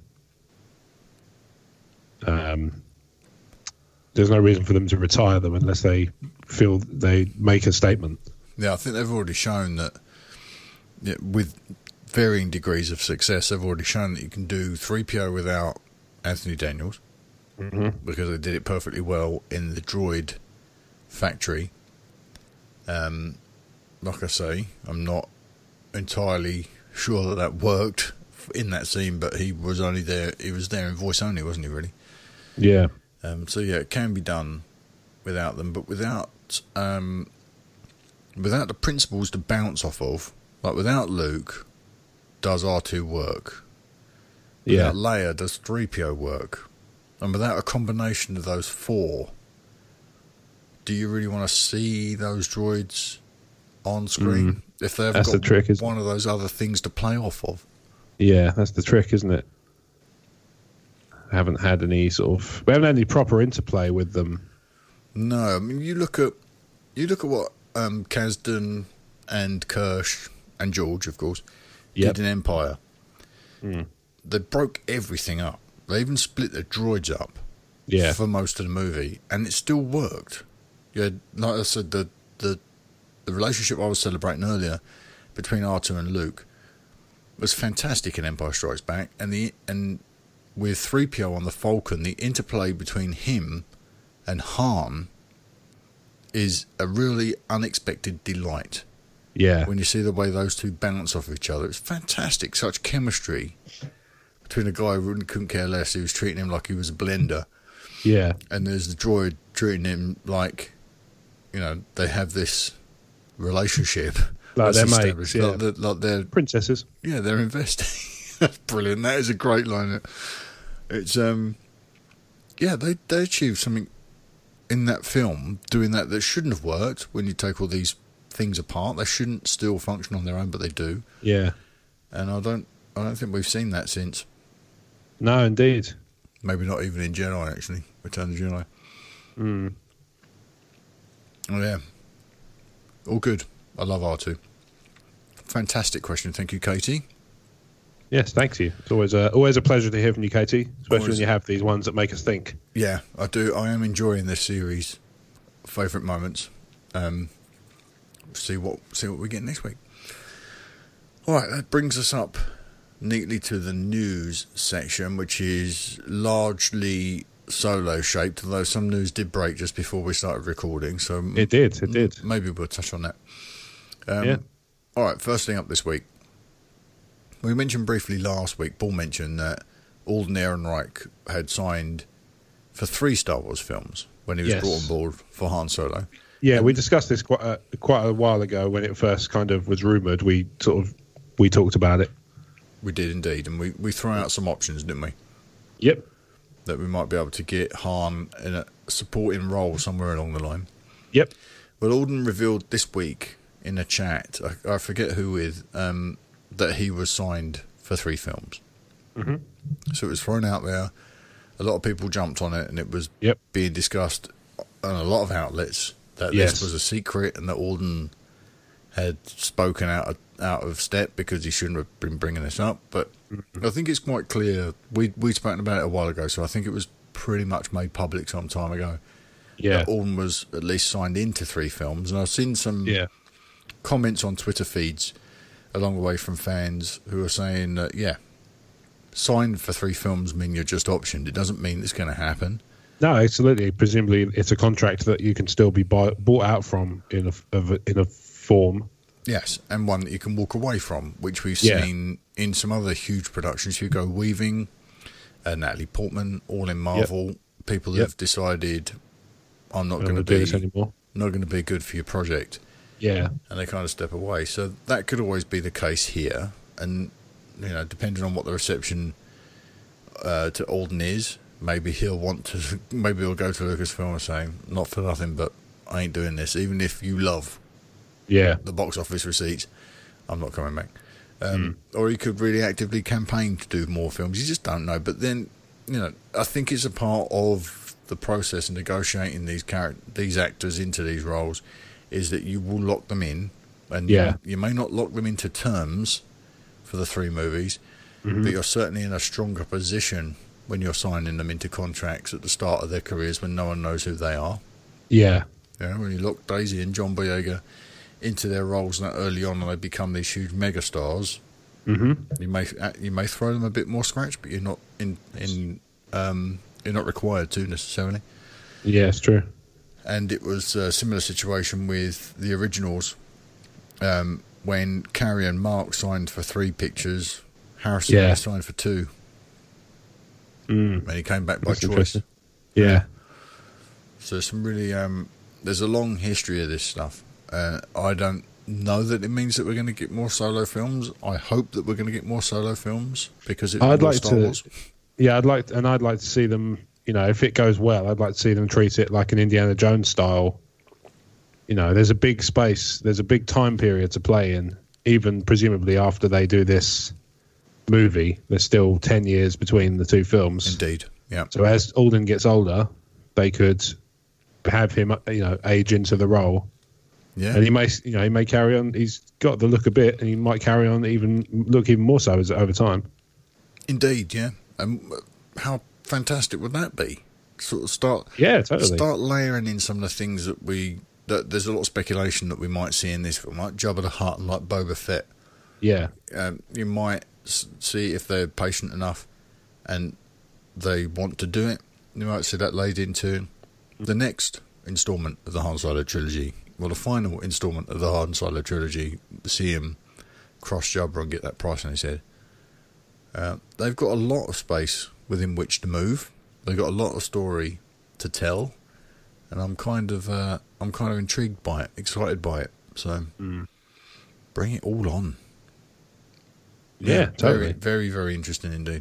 Um, there's no reason for them to retire them unless they feel they make a statement. Yeah, I think they've already shown that, yeah, with varying degrees of success, they've already shown that you can do three P O without Anthony Daniels. Mm-hmm. Because they did it perfectly well in the droid factory. Um, like I say, I'm not entirely sure that that worked in that scene, but he was only there. He was there in voice only, wasn't he? Really? Yeah. Um, so yeah, it can be done without them, but without um, without the principles to bounce off of, like without Luke, does R two work? Without yeah. Leia, does three P O work? And without a combination of those four, do you really want to see those droids on screen? Mm. If they've that's got the trick, one of those other things to play off of? Yeah, that's the trick, isn't it? I haven't had any sort of... We haven't had any proper interplay with them. No, I mean, you look at you look at what um, Kasdan and Kirsch and George, of course, yep. did in Empire. Mm. They broke everything up. They even split the droids up yeah. for most of the movie, and it still worked. Yeah, like I said, the, the the relationship I was celebrating earlier between R two and Luke was fantastic in Empire Strikes Back, and the and with three P O on the Falcon, the interplay between him and Han is a really unexpected delight. Yeah, when you see the way those two bounce off each other, it's fantastic. Such chemistry between a guy who couldn't care less, who was treating him like he was a blender, Yeah. and there's the droid treating him like, you know, they have this relationship. Like that's they're mates, established. yeah. Like, they're, like they're Princesses. yeah, they're investing. That's brilliant. That is a great line. It's um, yeah, they they achieved something in that film doing that that shouldn't have worked. When you take all these things apart, they shouldn't still function on their own, but they do. Yeah. And I don't, I don't think we've seen that since. No, indeed. Maybe not even in Jedi, actually. Return of the Jedi. Mm. Oh yeah, all good. I love R two. Fantastic question. Thank you, Katie. Yes, thank you. It's always a always a pleasure to hear from you, Katie, especially Always. when you have these ones that make us think. Yeah, I do. I am enjoying this series. Favourite moments. Um, see what see what we get next week. All right, that brings us up neatly to the news section, which is largely solo shaped, although some news did break just before we started recording. So It did, it did. m- maybe we'll touch on that. Um, Yeah. All right, first thing up this week. We mentioned briefly last week, Paul mentioned that Alden Ehrenreich had signed for three Star Wars films when he was Yes. brought on board for Han Solo. Yeah, we discussed this quite a, quite a while ago when it first kind of was rumoured. We sort of we talked about it. We did indeed, and we, we threw out some options, didn't we? Yep. That we might be able to get Han in a supporting role somewhere along the line. Yep. Well, Alden revealed this week in a chat, I, I forget who with, um, that he was signed for three films. Mm-hmm. So it was thrown out there. A lot of people jumped on it, and it was Yep. being discussed on a lot of outlets that Yes. this was a secret and that Alden had spoken out of, out of step because he shouldn't have been bringing this up. But Mm-hmm. I think it's quite clear. We we'd spoken about it a while ago, so I think it was pretty much made public some time ago. Yeah. That Alden was at least signed into three films, and I've seen some Yeah. comments on Twitter feeds along the way from fans who are saying that, yeah, signed for three films mean you're just optioned. It doesn't mean it's going to happen. No, absolutely. Presumably, it's a contract that you can still be buy, bought out from in a of a, in a form. Yes, and one that you can walk away from, which we've Yeah. seen in some other huge productions. Hugo Weaving, uh, Natalie Portman, all in Marvel. People Yep. have decided, I'm not I going to don't do this be anymore. not going to be good for your project, Yeah. and they kind of step away. So that could always be the case here, and you know, depending on what the reception uh, to Alden is, maybe he'll want to. Maybe he'll go to Lucasfilm and saying, "Not for nothing, but I ain't doing this. Even if you love Yeah. the box office receipts, I'm not coming back." Um, mm. Or he could really actively campaign to do more films. You just don't know. But then, you know, I think it's a part of the process of negotiating these char- these actors into these roles is that you will lock them in, and Yeah. you, you may not lock them into terms for the three movies, Mm-hmm. but you're certainly in a stronger position when you're signing them into contracts at the start of their careers when no one knows who they are. Yeah. You know, when you lock Daisy and John Boyega into their roles that early on and they become these huge megastars, Mm-hmm. you may you may throw them a bit more scratch, but you're not in in um, you're not required to necessarily. Yeah, it's true. And it was a similar situation with the originals um, when Carrie and Mark signed for three pictures. Harrison Yeah. signed for two, Mm. and he came back by That's choice. interesting. Yeah. So some really um, there's a long history of this stuff. Uh, I don't know that it means that we're going to get more solo films. I hope that we're going to get more solo films because it's I'd more like Star to. Wars. Yeah, I'd like, and I'd like to see them. You know, if it goes well, I'd like to see them treat it like an Indiana Jones style. You know, there's a big space, there's a big time period to play in. Even presumably after they do this movie, there's still ten years between the two films. Indeed, yeah. So as Alden gets older, they could have him, you know, age into the role, Yeah, and he may, you know, he may carry on. He's got the look a bit, and he might carry on even look even more so as over time. indeed, yeah. And um, how fantastic would that be? Sort of start, Yeah, totally. start layering in some of the things that we. That there's a lot of speculation that we might see in this film, like Jabba the Hutt and like Boba Fett. Yeah, Um, you might s- see if they're patient enough and they want to do it. You might see that laid into the next instalment of the Han Solo trilogy, well, the final instalment of the Han Solo trilogy. See him cross Jabba and get that price on his head. Uh, they've got a lot of space within which to move. They've got a lot of story to tell, and I'm kind of uh, I'm kind of intrigued by it, excited by it. So mm. bring it all on. Yeah, yeah totally. Very, very, very interesting indeed.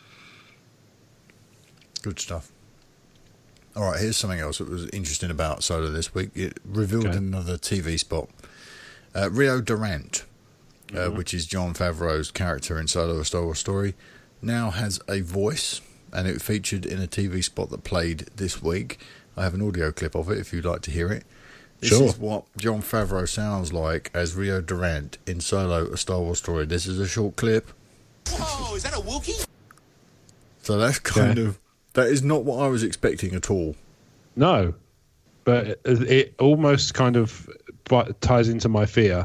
Good stuff. All right, here's something else that was interesting about Solo this week. It revealed Okay. another T V spot. Uh, Rio Durant, uh, Mm-hmm. which is Jon Favreau's character in Solo: A Star Wars Story, now has a voice, and it featured in a T V spot that played this week. I have an audio clip of it if you'd like to hear it. This Sure. is what Jon Favreau sounds like as Rio Durant in Solo: A Star Wars Story. This is a short clip. Whoa, is that a Wookiee? So that's kind Okay. of... That is not what I was expecting at all. No, but it, it almost kind of bi- ties into my fear.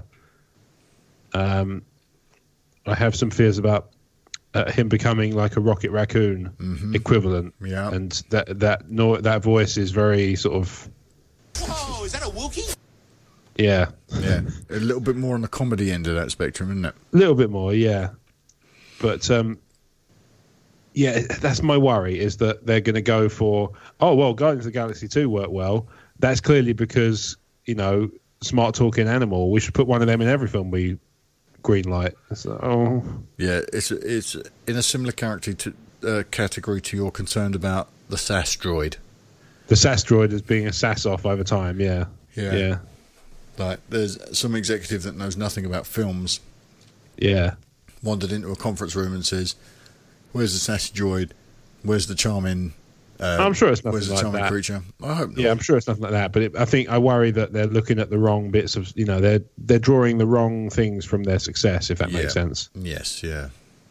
Um, I have some fears about uh, him becoming like a Rocket Raccoon Mhm. equivalent, Yeah. and that that no, that voice is very sort of Whoa, is that a Wookiee? yeah, Yeah. A little bit more on the comedy end of that spectrum, isn't it? a little bit more, yeah. But um, yeah, that's my worry is that they're going to go for oh well, Guardians of the Galaxy two worked well. That's clearly because you know smart talking animal. We should put one of them in every film we green light. So, oh. Yeah, it's it's in a similar character to uh, category to you're concerned about the S A S droid. The S A S droid as being a S A S off over time, yeah. Yeah. Yeah. Like, there's some executive that knows nothing about films Yeah. wandered into a conference room and says, "Where's the S A S droid? Where's the charming? Uh, I'm sure it's nothing where's the like charming that. creature?" I hope not. Yeah, I'm sure it's nothing like that, but it, I think I worry that they're looking at the wrong bits of, you know, they're they're drawing the wrong things from their success, if that Yeah. makes sense. Yes. Yeah.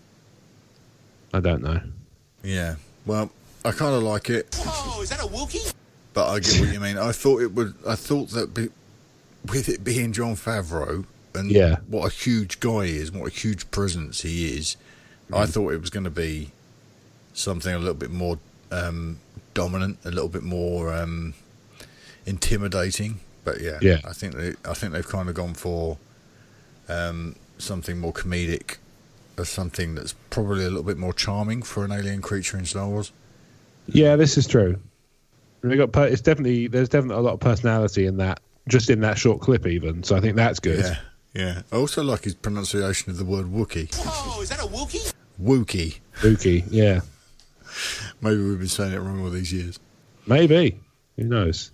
I don't know. Yeah. Well, I kind of like it, Whoa, is that a Wookiee? but I get what you mean. I thought it would. I thought that be, with it being Jon Favreau and Yeah. what a huge guy he is, what a huge presence he is, I thought it was going to be something a little bit more um, dominant, a little bit more um, intimidating. But yeah, Yeah. I think they, I think they've kind of gone for um, something more comedic, or something that's probably a little bit more charming for an alien creature in Star Wars. Yeah, this is true. They got per- it's definitely there's definitely a lot of personality in that, just in that short clip even. So I think that's good. Yeah, yeah. I also like his pronunciation of the word Wookiee. Whoa, is that a Wookiee? Wookiee. Wookiee, yeah. Maybe we've been saying it wrong all these years. Maybe. Who knows?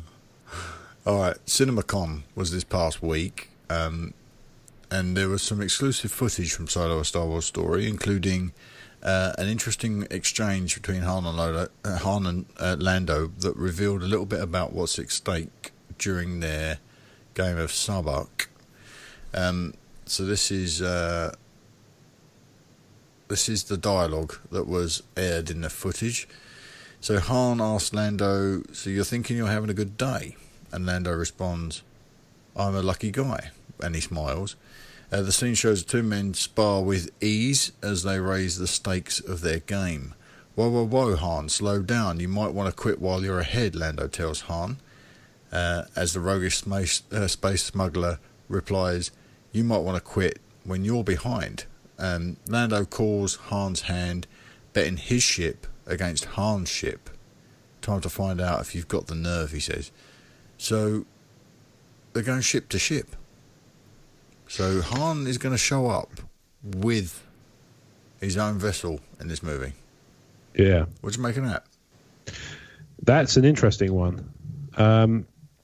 All right, CinemaCon was this past week, um, and there was some exclusive footage from Solo: A Star Wars Story, including uh, an interesting exchange between Han and, Lola, uh, Han and uh, Lando that revealed a little bit about what's at stake during their game of Sabak. Um, so this is uh, this is the dialogue that was aired in the footage. So Han asks Lando, "So you're thinking you're having a good day?" And Lando responds, "I'm a lucky guy," and he smiles. Uh, the scene shows two men spar with ease as they raise the stakes of their game. "Whoa, whoa, whoa, Han, slow down. You might want to quit while you're ahead," Lando tells Han. Uh, as the roguish space, uh, space smuggler replies, "You might want to quit when you're behind." Um, Lando calls Han's hand, betting his ship against Han's ship. "Time to find out if you've got the nerve," he says. So they're going ship to ship. So Han is going to show up with his own vessel in this movie. Yeah. What do you make of that? That's an interesting one. Um,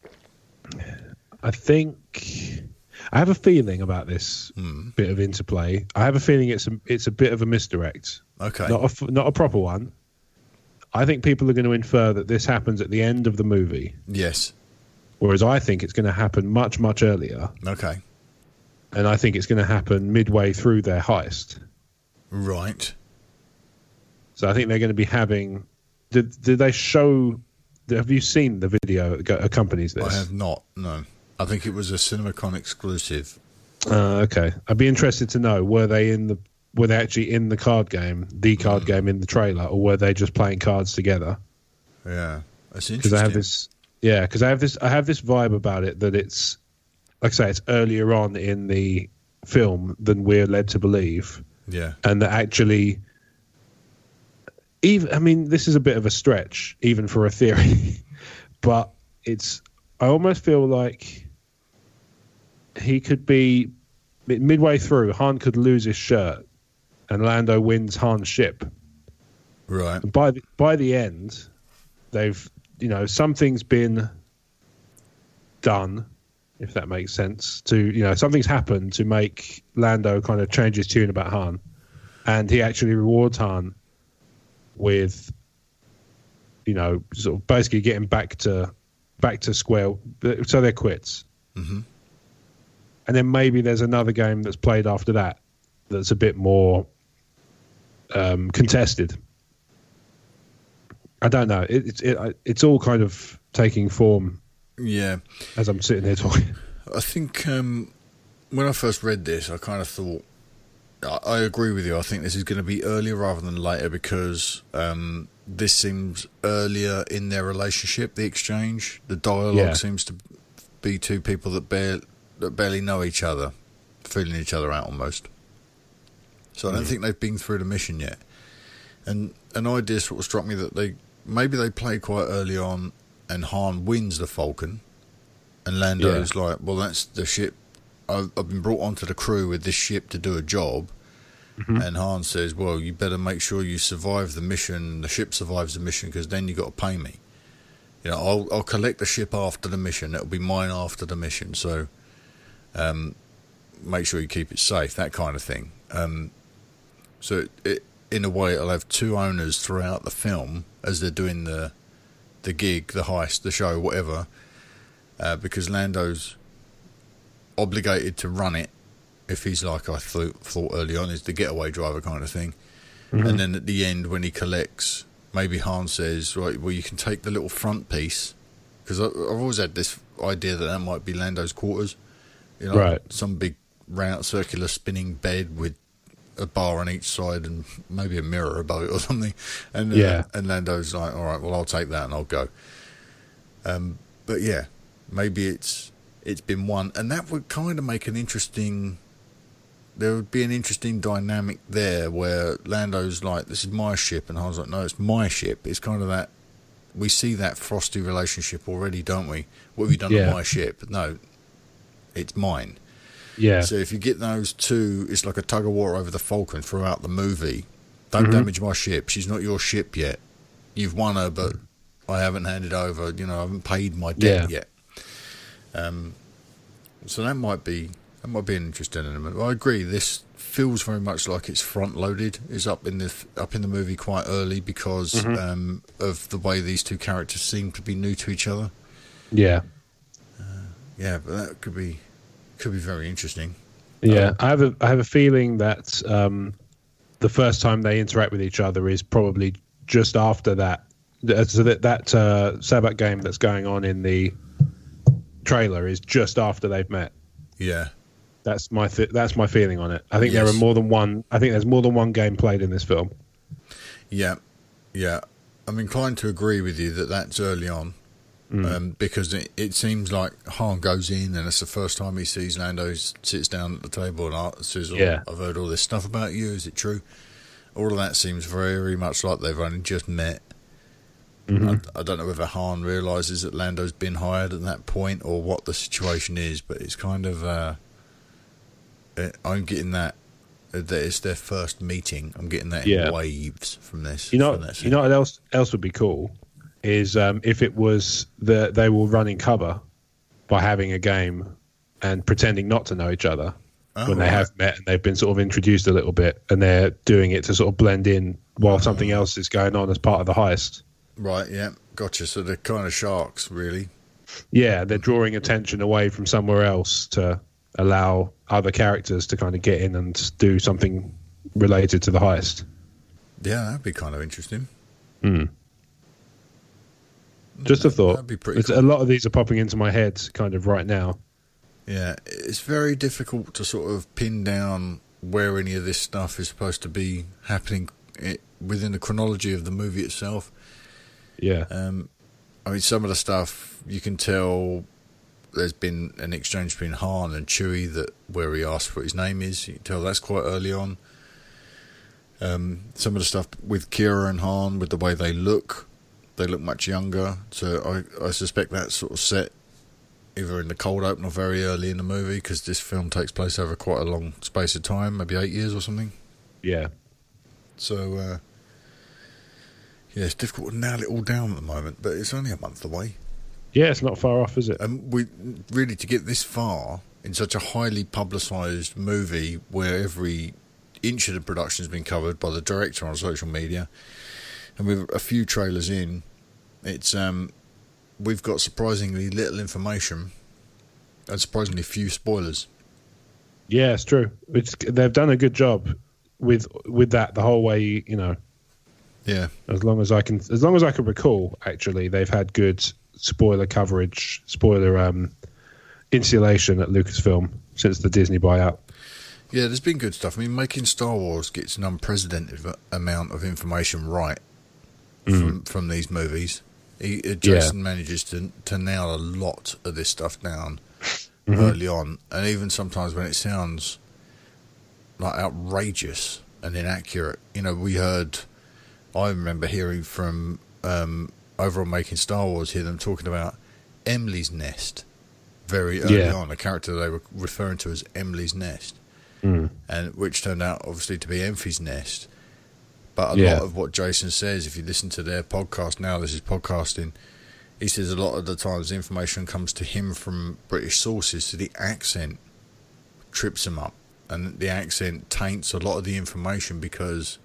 I think I have a feeling about this Hmm. bit of interplay. I have a feeling it's a it's a bit of a misdirect, Okay. not a f- not a proper one. I think people are going to infer that this happens at the end of the movie, Yes. whereas I think it's going to happen much much earlier, Okay. and I think it's going to happen midway through their heist. Right. So I think they're going to be having. Did did they show? Have you seen the video that go- accompanies this? I have not, no. I think it was a CinemaCon exclusive. Uh, okay, I'd be interested to know were they in the were they actually in the card game, the card Mm. game in the trailer, or were they just playing cards together? Yeah. That's Because interesting. I have this, yeah, because I have this, I have this vibe about it that it's, like I say, it's earlier on in the film than we're led to believe, Yeah. And that actually, even I mean, this is a bit of a stretch, even for a theory, but it's. I almost feel like he could be midway through. Han could lose his shirt, and Lando wins Han's ship. Right. And by the, by the end, they've you know something's been done, if that makes sense. To you know something's happened to make Lando kind of change his tune about Han, and he actually rewards Han with you know sort of basically getting back to back to square. So they're quits. Mm-hmm. And then maybe there's another game that's played after that that's a bit more um, contested. I don't know. It, it's it, it's all kind of taking form. Yeah. As I'm sitting here talking. I think um, when I first read this, I kind of thought, I, I agree with you. I think this is going to be earlier rather than later because um, this seems earlier in their relationship, the exchange. The dialogue Yeah. seems to be two people that barely, that barely know each other, feeling each other out almost. So I don't Mm. think they've been through the mission yet. And an idea sort of struck me that they maybe they play quite early on and Han wins the Falcon and Lando's Yeah. like, well, that's the ship. I've, I've been brought onto the crew with this ship to do a job. Mm-hmm. And Han says, well, you better make sure you survive the mission, the ship survives the mission, because then you got to pay me. You know, I'll, I'll collect the ship after the mission. It'll be mine after the mission. So um, make sure you keep it safe, that kind of thing. Um, so it, it, in a way, it'll have two owners throughout the film as they're doing the the gig, the heist, the show, whatever, uh, because Lando's obligated to run it if he's like I thought, thought early on, is the getaway driver kind of thing. Mm-hmm. And then at the end, when he collects, maybe Han says, right, well, you can take the little front piece, because I've always had this idea that that might be Lando's quarters, you know, Right. some big round circular spinning bed with a bar on each side and maybe a mirror above it or something. And uh, Yeah. and Lando's like, all right, well, I'll take that and I'll go. Um, but yeah, maybe it's it's been won, and that would kind of make an interesting. There would be an interesting dynamic there where Lando's like, this is my ship, and Han's like, no, it's my ship. It's kind of that, we see that frosty relationship already, don't we? What have you done Yeah. on my ship? No, it's mine. Yeah. So if you get those two, it's like a tug of war over the Falcon throughout the movie. Don't Mhm. damage my ship. She's not your ship yet. You've won her, but I haven't handed over, you know, I haven't paid my debt Yeah. yet. Um, so that might be... That might be an interesting element. I agree. This feels very much like it's front loaded. It's up in the up in the movie quite early because Mhm. um, of the way these two characters seem to be new to each other. Yeah. Yeah, but that could be could be very interesting. Yeah. Um, I have a I have a feeling that um, the first time they interact with each other is probably just after that. Th- So that that uh, Sabak game that's going on in the trailer is just after they've met. Yeah, That's my th- that's my feeling on it. I think there Yes. are more than one. I think there's more than one game played in this film. yeah, yeah. I'm inclined to agree with you that that's early on. Um, because it, it seems like Han goes in and it's the first time he sees Lando, s- sits down at the table and Art says, oh, Yeah. I've heard all this stuff about you, is it true? All of that seems very much like they've only just met. Mhm. I, I don't know whether Han realises that Lando's been hired at that point or what the situation is, but it's kind of... Uh, it, I'm getting that, uh, that it's their first meeting. I'm getting that Yeah. in waves from this. You know, from that you know what else else would be cool is um, if it was that they were running cover by having a game and pretending not to know each other Oh, when they right. have met and they've been sort of introduced a little bit and they're doing it to sort of blend in while something else is going on as part of the heist. Right, yeah, gotcha. So they're kind of sharks, really. Yeah, they're drawing attention away from somewhere else to allow other characters to kind of get in and do something related to the heist. Yeah, that'd be kind of interesting. Mm. Just a thought. That'd be pretty It's, cool. a lot of these are popping into my head kind of right now. Yeah, it's very difficult to sort of pin down where any of this stuff is supposed to be happening i- within the chronology of the movie itself. Yeah. Um, I mean, some of the stuff you can tell there's been an exchange between Han and Chewie that where he asks what his name is. You can tell that's quite early on. Um, some of the stuff with Kira and Han, with the way they look, they look much younger. So I, I suspect that's sort of set either in the cold open or very early in the movie, because this film takes place over quite a long space of time, maybe eight years or something. Yeah. So, uh, yeah, it's difficult to nail it all down at the moment, but it's only a month away. Yeah, it's not far off, is it? And we really, to get this far in such a highly publicised movie where every inch of the production has been covered by the director on social media, and with a few trailers in, it's um, we've got surprisingly little information and surprisingly few spoilers. Yeah, it's true. It's, they've done a good job with with that the whole way. You know, yeah. As long as I can, as long as I can recall, actually, they've had good spoiler coverage, spoiler um, insulation at Lucasfilm since the Disney buyout. Yeah, there's been good stuff. I mean, making Star Wars gets an unprecedented amount of information right mm. from from these movies. He, uh, Jason yeah. manages to to nail a lot of this stuff down mm-hmm. early on, and even sometimes when it sounds like outrageous and inaccurate. You know, we heard. I remember hearing from um, over on Making Star Wars, hear them talking about Emily's Nest very early yeah. on, a character they were referring to as Emily's Nest. Mm. And which turned out obviously to be Enfys Nest. But a yeah. lot of what Jason says, if you listen to their podcast now, this is podcasting, he says a lot of the times the information comes to him from British sources, so the accent trips him up, and the accent taints a lot of the information, because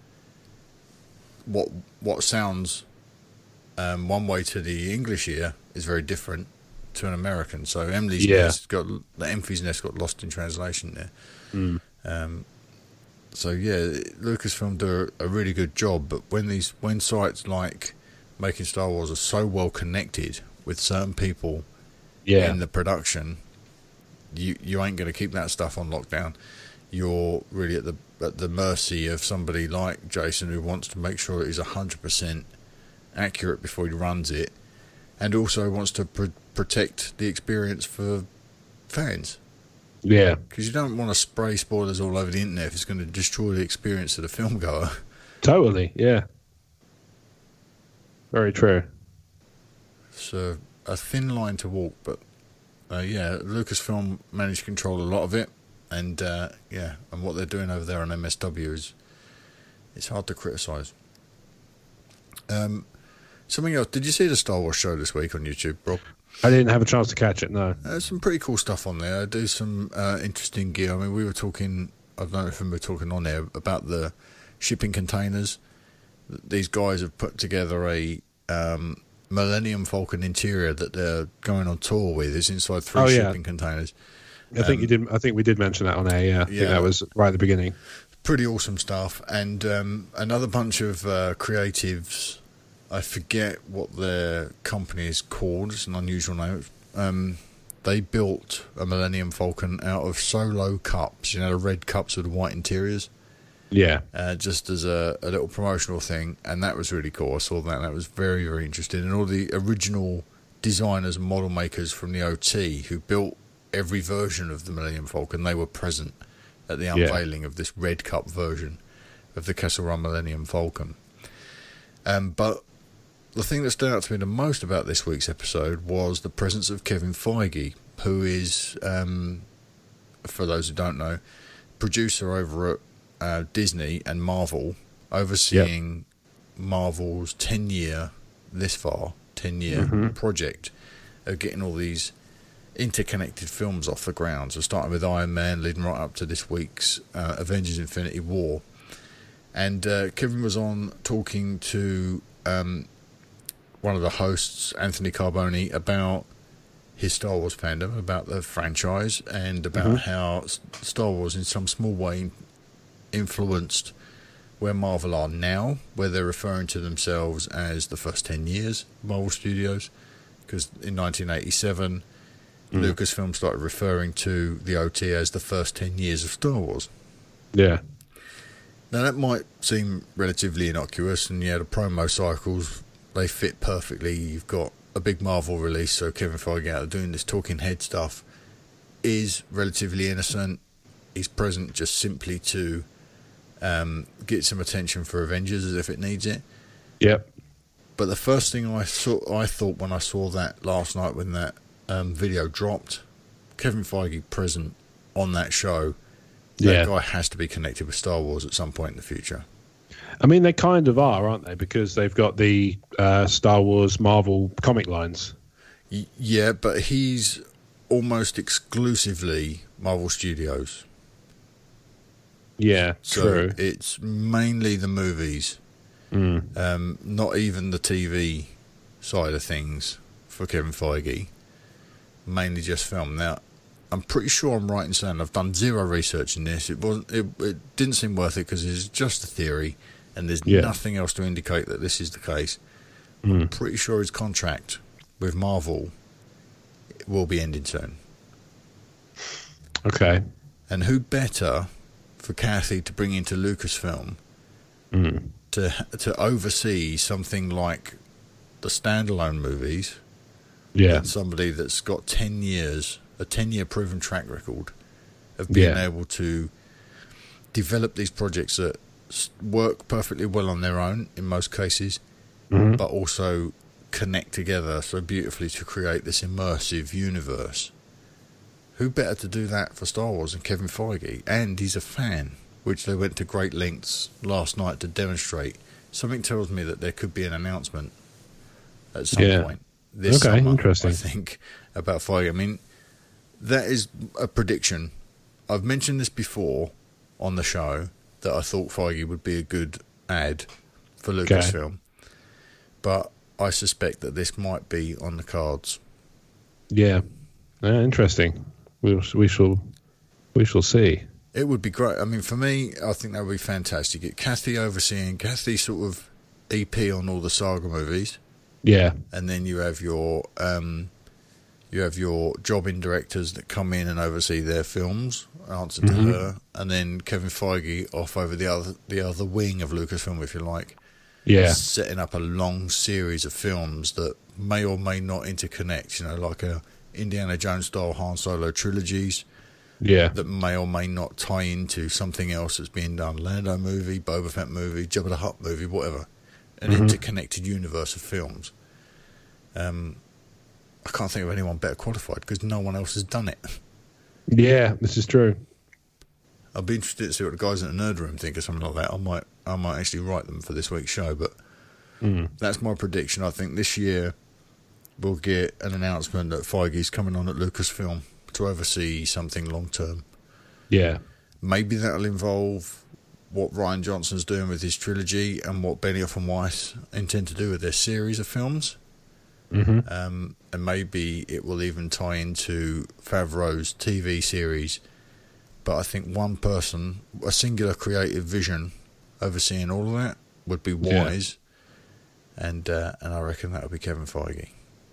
what what sounds um, one way to the English ear is very different to an American. So Emily's yeah. Nest got the Enfys Nest got lost in translation there. Mm. Um, so yeah, Lucasfilm do a really good job, but when these when sites like Making Star Wars are so well connected with certain people yeah. in the production, you you ain't going to keep that stuff on lockdown. You're really at the at the mercy of somebody like Jason, who wants to make sure it is a hundred percent accurate before he runs it, and also wants to pr- protect the experience for fans. Yeah, because you don't want to spray spoilers all over the internet if it's going to destroy the experience of the film goer. Totally, yeah. Very true. So a thin line to walk, but uh, yeah, Lucasfilm managed to control a lot of it, and uh, yeah, and what they're doing over there on M S W is it's hard to criticise. Um, something else. Did you see the Star Wars show this week on YouTube, Rob? I didn't have a chance to catch it, no. There's some pretty cool stuff on there. I do some uh, interesting gear. I mean, we were talking, I don't know if we were talking on there, about the shipping containers. These guys have put together a um, Millennium Falcon interior that they're going on tour with. It's inside three oh, yeah. shipping containers. I think um, you did. I think we did mention that on air, yeah. I think yeah. that was right at the beginning. Pretty awesome stuff. And um, another bunch of uh, creatives. I forget what their company is called. It's an unusual name. Um, they built a Millennium Falcon out of Solo cups, you know, the red cups with the white interiors. Yeah. Uh, just as a, a little promotional thing, and that was really cool. I saw that, and that was very, very interesting. And all the original designers and model makers from the O T who built every version of the Millennium Falcon, they were present at the unveiling yeah. of this red cup version of the Kessel Run Millennium Falcon. Um, but the thing that stood out to me the most about this week's episode was the presence of Kevin Feige, who is, um, for those who don't know, producer over at uh, Disney and Marvel, overseeing yep. Marvel's ten-year, this far, ten-year mm-hmm. project of getting all these interconnected films off the ground. So starting with Iron Man, leading right up to this week's uh, Avengers Infinity War. And uh, Kevin was on talking to Um, one of the hosts, Anthony Carboni, about his Star Wars fandom, about the franchise, and about mm-hmm. how Star Wars in some small way influenced where Marvel are now, where they're referring to themselves as the first ten years of Marvel Studios, because in nineteen eighty-seven mm. Lucasfilm started referring to the O T as the first ten years of Star Wars. Yeah. Now that might seem relatively innocuous, and yeah, the promo cycles, they fit perfectly. You've got a big Marvel release, so Kevin Feige out of doing this talking head stuff is relatively innocent. He's present just simply to um, get some attention for Avengers as if it needs it. Yep. But the first thing I saw, I thought when I saw that last night when that um, video dropped, Kevin Feige present on that show, that Yeah. guy has to be connected with Star Wars at some point in the future. I mean, they kind of are, aren't they? Because they've got the uh, Star Wars Marvel comic lines. Y- yeah, but he's almost exclusively Marvel Studios. Yeah, So true. it's mainly the movies, Mm. um, not even the T V side of things for Kevin Feige. Mainly just film. Now, I'm pretty sure I'm right in saying I've done zero research in this. It wasn't. It, it didn't seem worth it because it's just a theory, and there's Yeah. nothing else to indicate that this is the case. Mm. I'm pretty sure his contract with Marvel will be ending soon. Okay. And who better for Kathy to bring into Lucasfilm Mm. to to oversee something like the standalone movies? Yeah. Than somebody that's got ten years, a ten-year proven track record of being Yeah. able to develop these projects that s- work perfectly well on their own in most cases, Mhm. but also connect together so beautifully to create this immersive universe. Who better to do that for Star Wars than Kevin Feige? And he's a fan, which they went to great lengths last night to demonstrate. Something tells me that there could be an announcement at some Yeah. point this Okay, summer, interesting. I think, about Feige. I mean, that is a prediction. I've mentioned this before on the show that I thought Feige would be a good ad for Okay. Lucasfilm, but I suspect that this might be on the cards. Yeah. Uh, interesting. We'll, we shall. We shall see. It would be great. I mean, for me, I think that would be fantastic. Get Kathy overseeing, Kathy sort of E P on all the saga movies, Yeah. and then you have your um, you have your jobbing directors that come in and oversee their films, answer to Mhm. her, and then Kevin Feige off over the other the other wing of Lucasfilm, if you like, Yeah. setting up a long series of films that may or may not interconnect. You know, like a Indiana Jones style Han Solo trilogies Yeah. that may or may not tie into something else that's being done. Lando movie, Boba Fett movie, Jabba the Hutt movie, whatever. An Mhm. interconnected universe of films. Um, I can't think of anyone better qualified because no one else has done it. Yeah. This is true. I'd be interested to see what the guys in the Nerd Room think of something like that. I might, I might actually write them for this week's show, but Mm. that's my prediction. I think this year we'll get an announcement that Feige's coming on at Lucasfilm to oversee something long term. Yeah. Maybe that'll involve what Rian Johnson's doing with his trilogy and what Benioff and Weiss intend to do with their series of films. Hmm. Um, and maybe it will even tie into Favreau's T V series. But I think one person, a singular creative vision overseeing all of that would be Yeah. wise. And uh, and I reckon that would be Kevin Feige.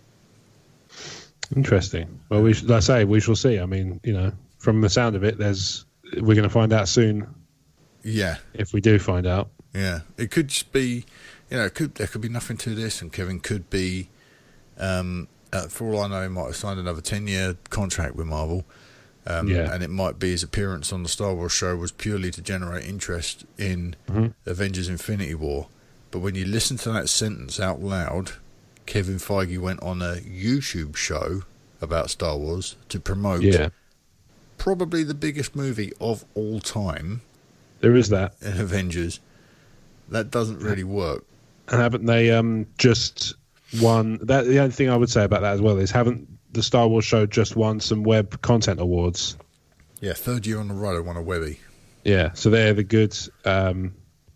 Interesting. Well, we sh- like I say, we shall see. I mean, you know, from the sound of it, there's we're going to find out soon Yeah. if we do find out. Yeah, it could just be, you know, it could there could be nothing to this, and Kevin could be, um, uh, for all I know, he might have signed another ten-year contract with Marvel, um, Yeah. and it might be his appearance on the Star Wars show was purely to generate interest in Mhm. Avengers: Infinity War. But when you listen to that sentence out loud, Kevin Feige went on a YouTube show about Star Wars to promote Yeah, probably the biggest movie of all time there is that. in Avengers. That doesn't really work. And haven't they um, just won? That the only thing I would say about that as well is haven't the Star Wars show just won some web content awards? Yeah, third year on the row, they won a Webby. Yeah, so they're the good. Um,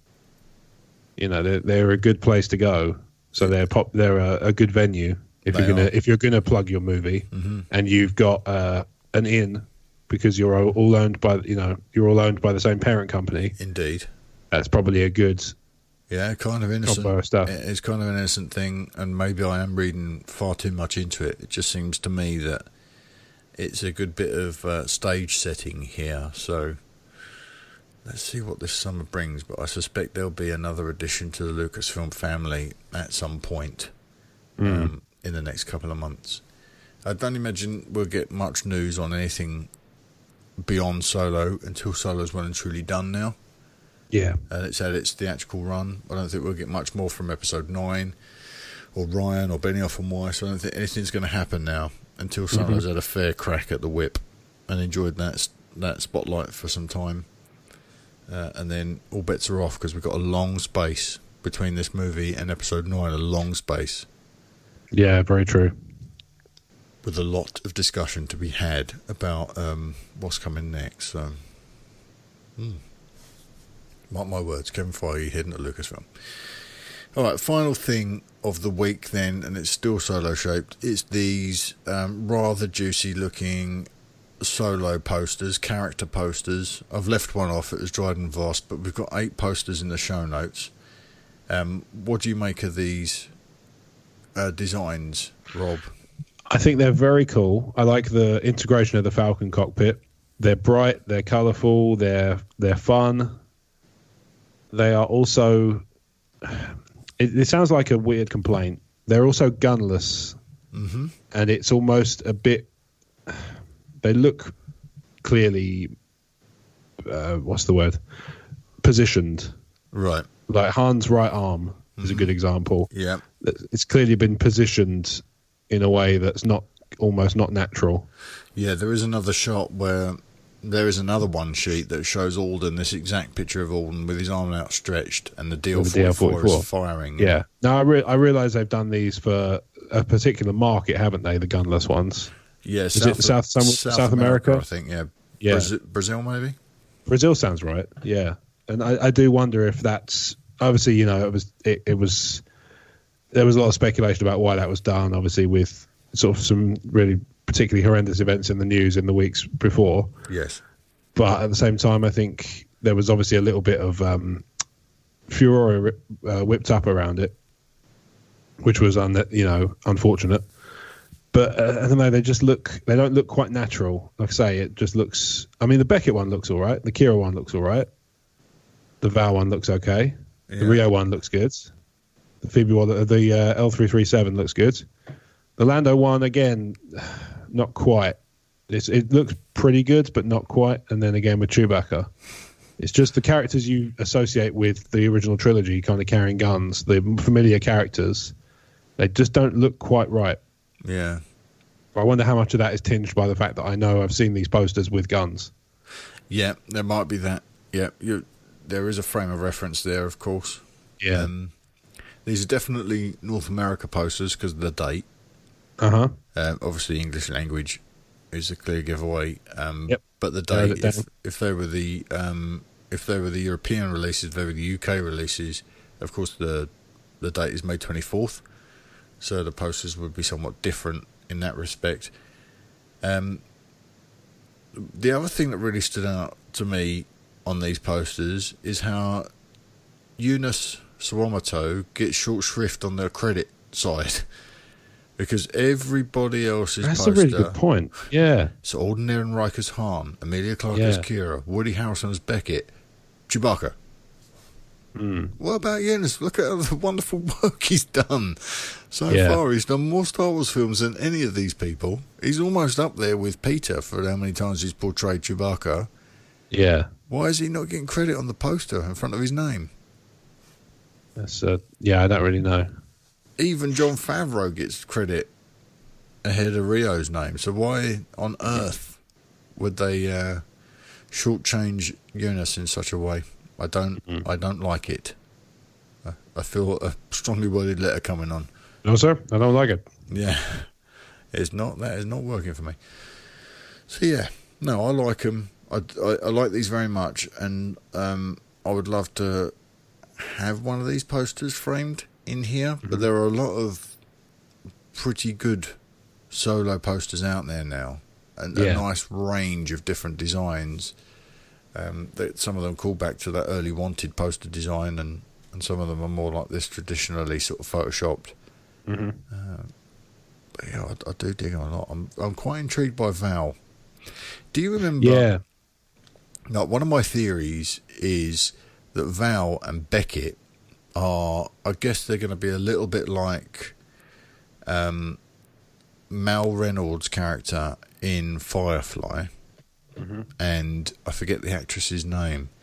you know, they're they're a good place to go. So they're pop. They're a, a good venue if They you're gonna are. if you're gonna plug your movie Mhm. and you've got uh, an in because you're all all owned by you know you're all owned by the same parent company. Indeed. That's probably a good Yeah, kind of innocent. combo of stuff. It's kind of an innocent thing, and maybe I am reading far too much into it. It just seems to me that it's a good bit of uh, stage setting here. So let's see what this summer brings. But I suspect there'll be another addition to the Lucasfilm family at some point Mm. um, in the next couple of months. I don't imagine we'll get much news on anything beyond Solo until Solo's well and truly done now. Yeah. And it's had its theatrical run. I don't think we'll get much more from episode nine, or Ryan, or Benioff and Weiss. I don't think anything's going to happen now until someone's mm-hmm. had a fair crack at the whip and enjoyed that that spotlight for some time. Uh, and then all bets are off because we've got a long space between this movie and episode nine, a long space. Yeah, very true. With a lot of discussion to be had about um, what's coming next. So, hmm. Mark my words, Kevin Feige heading to Lucasfilm. All right, final thing of the week then, and it's still solo shaped. It's these um, rather juicy looking solo posters, character posters. I've left one off, it was Dryden Voss, but we've got eight posters in the show notes. Um, what do you make of these uh, designs, Rob? I think they're very cool. I like the integration of the Falcon cockpit. They're bright, they're colourful, they're they're fun. They are also... It, it sounds like a weird complaint. They're also gunless. Mm-hmm. And it's almost a bit... They look clearly... Uh, what's the word? Positioned. Right. Like Han's right arm mm-hmm. is a good example. Yeah. It's clearly been positioned in a way that's not almost not natural. Yeah, there is another shot where there is another one sheet that shows Alden, this exact picture of Alden with his arm outstretched and the D L forty-four is firing. Yeah. Now, I, re- I realise they've done these for a particular market, haven't they, the gunless ones? Yeah, is South, it South, some, South, South America? America? I think, yeah. yeah. Brazil, Brazil, maybe? Brazil sounds right, yeah. And I, I do wonder if that's... Obviously, you know, it was... It, it was... There was a lot of speculation about why that was done, obviously, with sort of some really particularly horrendous events in the news in the weeks before. Yes. But at the same time, I think there was obviously a little bit of um, furore uh, whipped up around it, which was, un- you know, unfortunate. But uh, I don't know, they just look, they don't look quite natural. Like I say, it just looks, I mean, the Beckett one looks all right. The Kira one looks all right. The Val one looks okay. Yeah. The Rio one looks good. The Phoebe one, the uh, L three thirty-seven looks good. The Lando one, again, not quite. It's, it looks pretty good, but not quite. And then again with Chewbacca, it's just the characters you associate with the original trilogy kind of carrying guns, the familiar characters, they just don't look quite right. Yeah. I wonder how much of that is tinged by the fact that I know I've seen these posters with guns. Yeah, there might be that. Yeah, you, there is a frame of reference there, of course. Yeah. Um, these are definitely North America posters because of the date. Uh-huh. Um, obviously, English language is a clear giveaway. Um, yep. But the date, if, if they were the um, if they were the European releases, if they were the U K releases, of course the the date is May twenty-fourth. So the posters would be somewhat different in that respect. Um, the other thing that really stood out to me on these posters is how Eunice Sawamoto gets short shrift on the credit side. Because everybody else's That's poster... That's a really good point, yeah. So Alden Ehrenreich as Han, Emilia Clarke yeah. as Kira, Woody Harrelson as Beckett, Chewbacca. Mm. What about Eunice? Look at the wonderful work he's done. So yeah. far, he's done more Star Wars films than any of these people. He's almost up there with Peter for how many times he's portrayed Chewbacca. Yeah. Why is he not getting credit on the poster in front of his name? That's uh, yeah, I don't really know. Even Jon Favreau gets credit ahead of Rio's name. So why on earth would they uh, shortchange Eunice in such a way? I don't. Mm. I don't like it. I, I feel a strongly worded letter coming on. No, sir, I don't like it. Yeah, it's not. That is not working for me. So yeah, no, I like them. I, I, I like these very much, and um, I would love to have one of these posters framed in here. Mm-hmm. But there are a lot of pretty good solo posters out there now, and yeah. a nice range of different designs. Um, that some of them call back to that early Wanted poster design, and, and some of them are more like this traditionally sort of photoshopped. Mm-hmm. Uh, but yeah, I, I do dig them a lot. I'm I'm quite intrigued by Val. Do you remember? Yeah. Now, one of my theories is that Val and Beckett are, I guess they're going to be a little bit like um, Mal Reynolds' character in Firefly. Mm-hmm. And I forget the actress's name,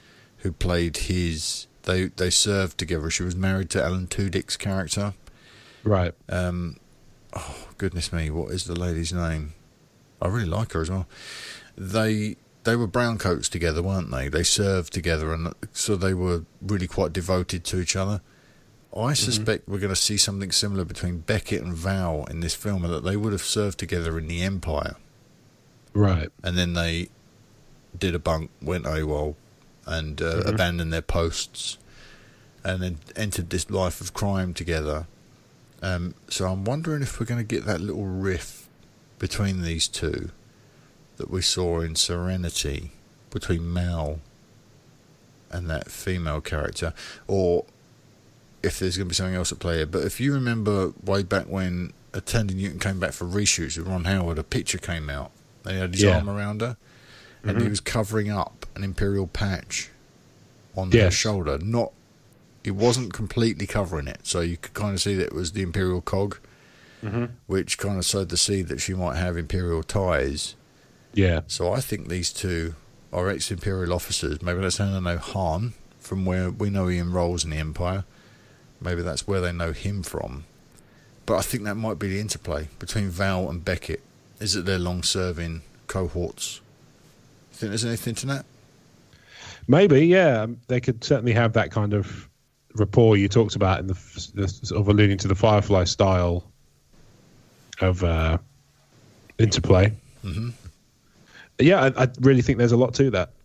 who played his. They they served together. She was married to Alan Tudyk's character. Right. Um, oh goodness me, what is the lady's name? I really like her as well. They they were browncoats together, weren't they? They served together, and so they were really quite devoted to each other. I suspect mm-hmm. we're going to see something similar between Beckett and Val in this film, and that they would have served together in the Empire. Right. And then they did a bunk, went AWOL, and uh, mm-hmm. abandoned their posts, and then entered this life of crime together. Um, so I'm wondering if we're going to get that little riff between these two that we saw in Serenity between Mal and that female character, or if there's going to be something else at play here. But if you remember way back when Tandy Newton came back for reshoots with Ron Howard, a picture came out. They had his yeah. arm around her, and mm-hmm. he was covering up an Imperial patch on yes. her shoulder. Not, it wasn't completely covering it, so you could kind of see that it was the Imperial cog, mm-hmm. which kind of sowed the seed that she might have Imperial ties. Yeah. So I think these two are ex-Imperial officers. Maybe that's how they know Han, from where we know he enrolls in the Empire. Maybe that's where they know him from. But I think that might be the interplay between Val and Beckett. Is that they're long-serving cohorts? Think there's anything to that? Maybe, yeah. They could certainly have that kind of rapport you talked about in the, the sort of alluding to the Firefly style of uh, interplay. Mm-hmm. Yeah, I, I really think there's a lot to that.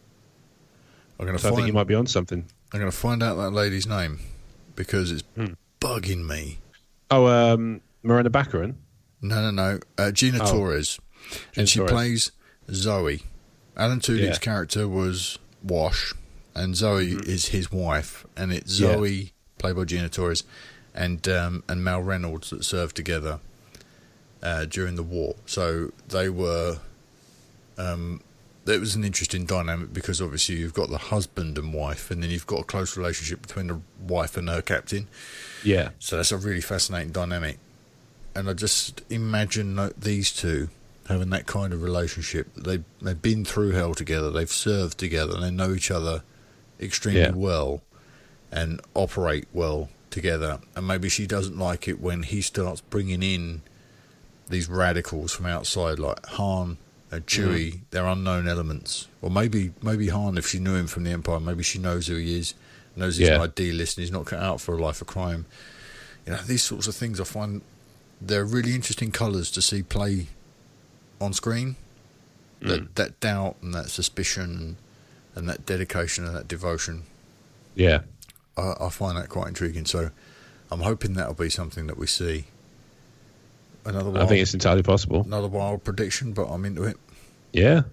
I'm gonna so find, I think you might be on something. I'm going to find out that lady's name because it's hmm. bugging me. Oh, um, Miranda Baccarin? No, no, no. Uh, Gina oh. Torres. Gina and she Torres. plays Zoe. Alan Tudyk's yeah. character was Wash, and Zoe mm-hmm. is his wife. And it's Zoe, yeah. played by Gina Torres, and um, and Mal Reynolds that served together uh, during the war. So they were... Um, it was an interesting dynamic because obviously you've got the husband and wife, and then you've got a close relationship between the wife and her captain. Yeah. So that's a really fascinating dynamic. And I just imagine these two having that kind of relationship. They, they've been through hell together, they've served together, and they know each other extremely yeah. well and operate well together. And maybe she doesn't like it when he starts bringing in these radicals from outside, like Han and Chewie, mm-hmm. they're unknown elements. Or maybe maybe Han, if she knew him from the Empire, maybe she knows who he is, knows he's yeah. an idealist and he's not cut out for a life of crime. You know, these sorts of things I find they're really interesting colours to see play on screen. Mm. That that doubt and that suspicion and, and that dedication and that devotion. Yeah. I, I find that quite intriguing. So I'm hoping that'll be something that we see. Another wild, I think it's entirely possible. Another wild prediction, but I'm into it. Yeah.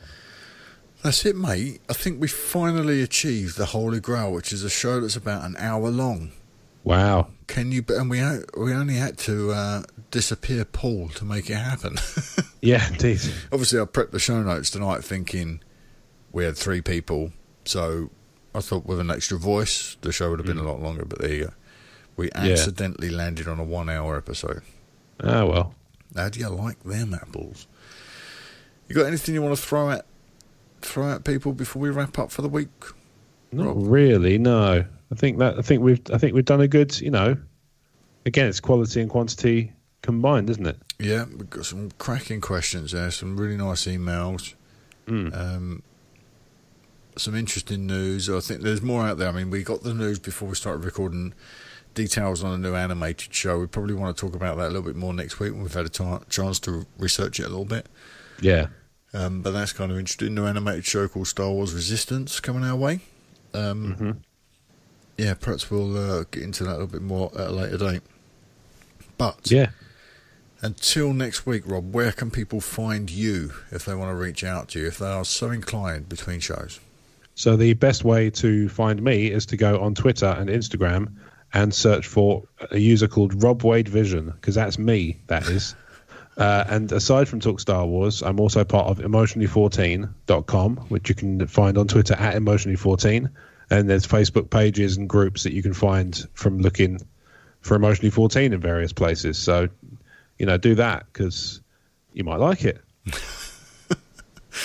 That's it, mate. I think we finally achieved the Holy Grail, which is a show that's about an hour long. Wow. Can you? And we we only had to uh, disappear Paul to make it happen. Yeah, indeed. Obviously, I prepped the show notes tonight thinking we had three people, so I thought with an extra voice, the show would have been mm. a lot longer. But there you go. We accidentally yeah. landed on a one-hour episode. Ah, well. How do you like them apples? You got anything you want to throw at throw at people before we wrap up for the week? Not Rob? really, no. I think that I think we've I think we've done a good, you know. Again, it's quality and quantity combined, isn't it? Yeah, we've got some cracking questions there, some really nice emails, mm. um, some interesting news. I think there's more out there. I mean, we got the news before we started recording. Details on a new animated show. We probably want to talk about that a little bit more next week when we've had a t- chance to research it a little bit. Yeah. Um, but that's kind of interesting. New animated show called Star Wars Resistance coming our way. Um, mm-hmm. Yeah, perhaps we'll uh, get into that a little bit more at a later date. But yeah. Until next week, Rob, where can people find you if they want to reach out to you, if they are so inclined between shows? So the best way to find me is to go on Twitter and Instagram and search for a user called Rob Wade Vision, because that's me, that is. uh, and aside from Talk Star Wars, I'm also part of emotionally fourteen dot com, which you can find on Twitter at emotionally fourteen. And there's Facebook pages and groups that you can find from looking for Emotionally fourteen in various places. So, you know, do that because you might like it.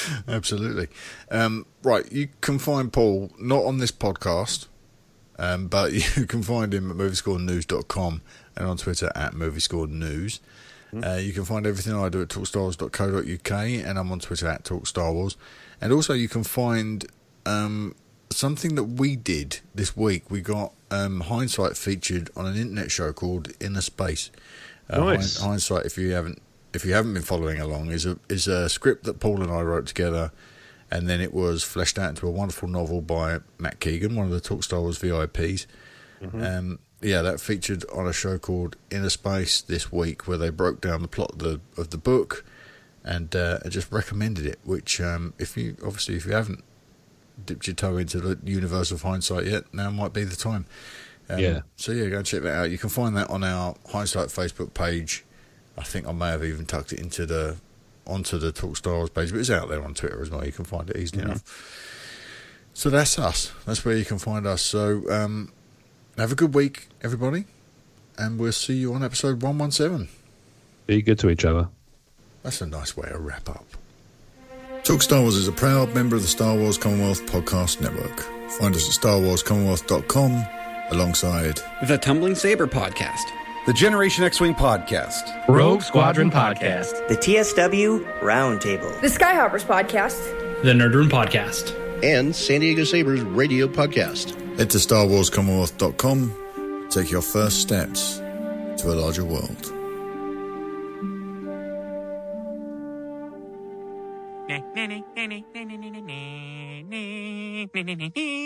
Absolutely. Um, right, you can find Paul not on this podcast, um, but you can find him at movie score news dot com and on Twitter at moviescorenews. Mm-hmm. Uh, you can find everything I do at talk star wars dot co dot uk, and I'm on Twitter at talkstarwars. And also you can find um, something that we did this week. We got um, Hindsight featured on an internet show called Inner Space. Uh, nice. Hindsight, if you haven't if you haven't been following along, is a is a script that Paul and I wrote together, and then it was fleshed out into a wonderful novel by Matt Keegan, one of the Talk Star Wars V I Ps. Mm-hmm. Um, yeah, that featured on a show called Inner Space this week, where they broke down the plot of the of the book, and uh, just recommended it. Which, um, if you obviously if you haven't dipped your toe into the universe of Hindsight yet, now might be the time. Um, yeah. So yeah, go and check that out. You can find that on our Hindsight Facebook page. I think I may have even tucked it into the onto the Talk Star Wars page, but it's out there on Twitter as well. You can find it easily mm-hmm. enough. So that's us. That's where you can find us. So um, have a good week, everybody, and we'll see you on episode one seventeen. Be good to each other. That's a nice way to wrap up. Talk Star Wars is a proud member of the Star Wars Commonwealth Podcast Network. Find us at star wars commonwealth dot com alongside the Tumbling Saber Podcast, the Generation X-Wing Podcast, Rogue Squadron Podcast, the T S W Roundtable, the Skyhoppers Podcast, the Nerd Room Podcast, and San Diego Sabres Radio Podcast. Head to star wars commonwealth dot com. Take your first steps to a larger world.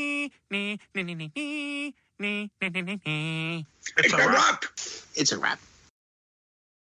It's a wrap. It's a wrap.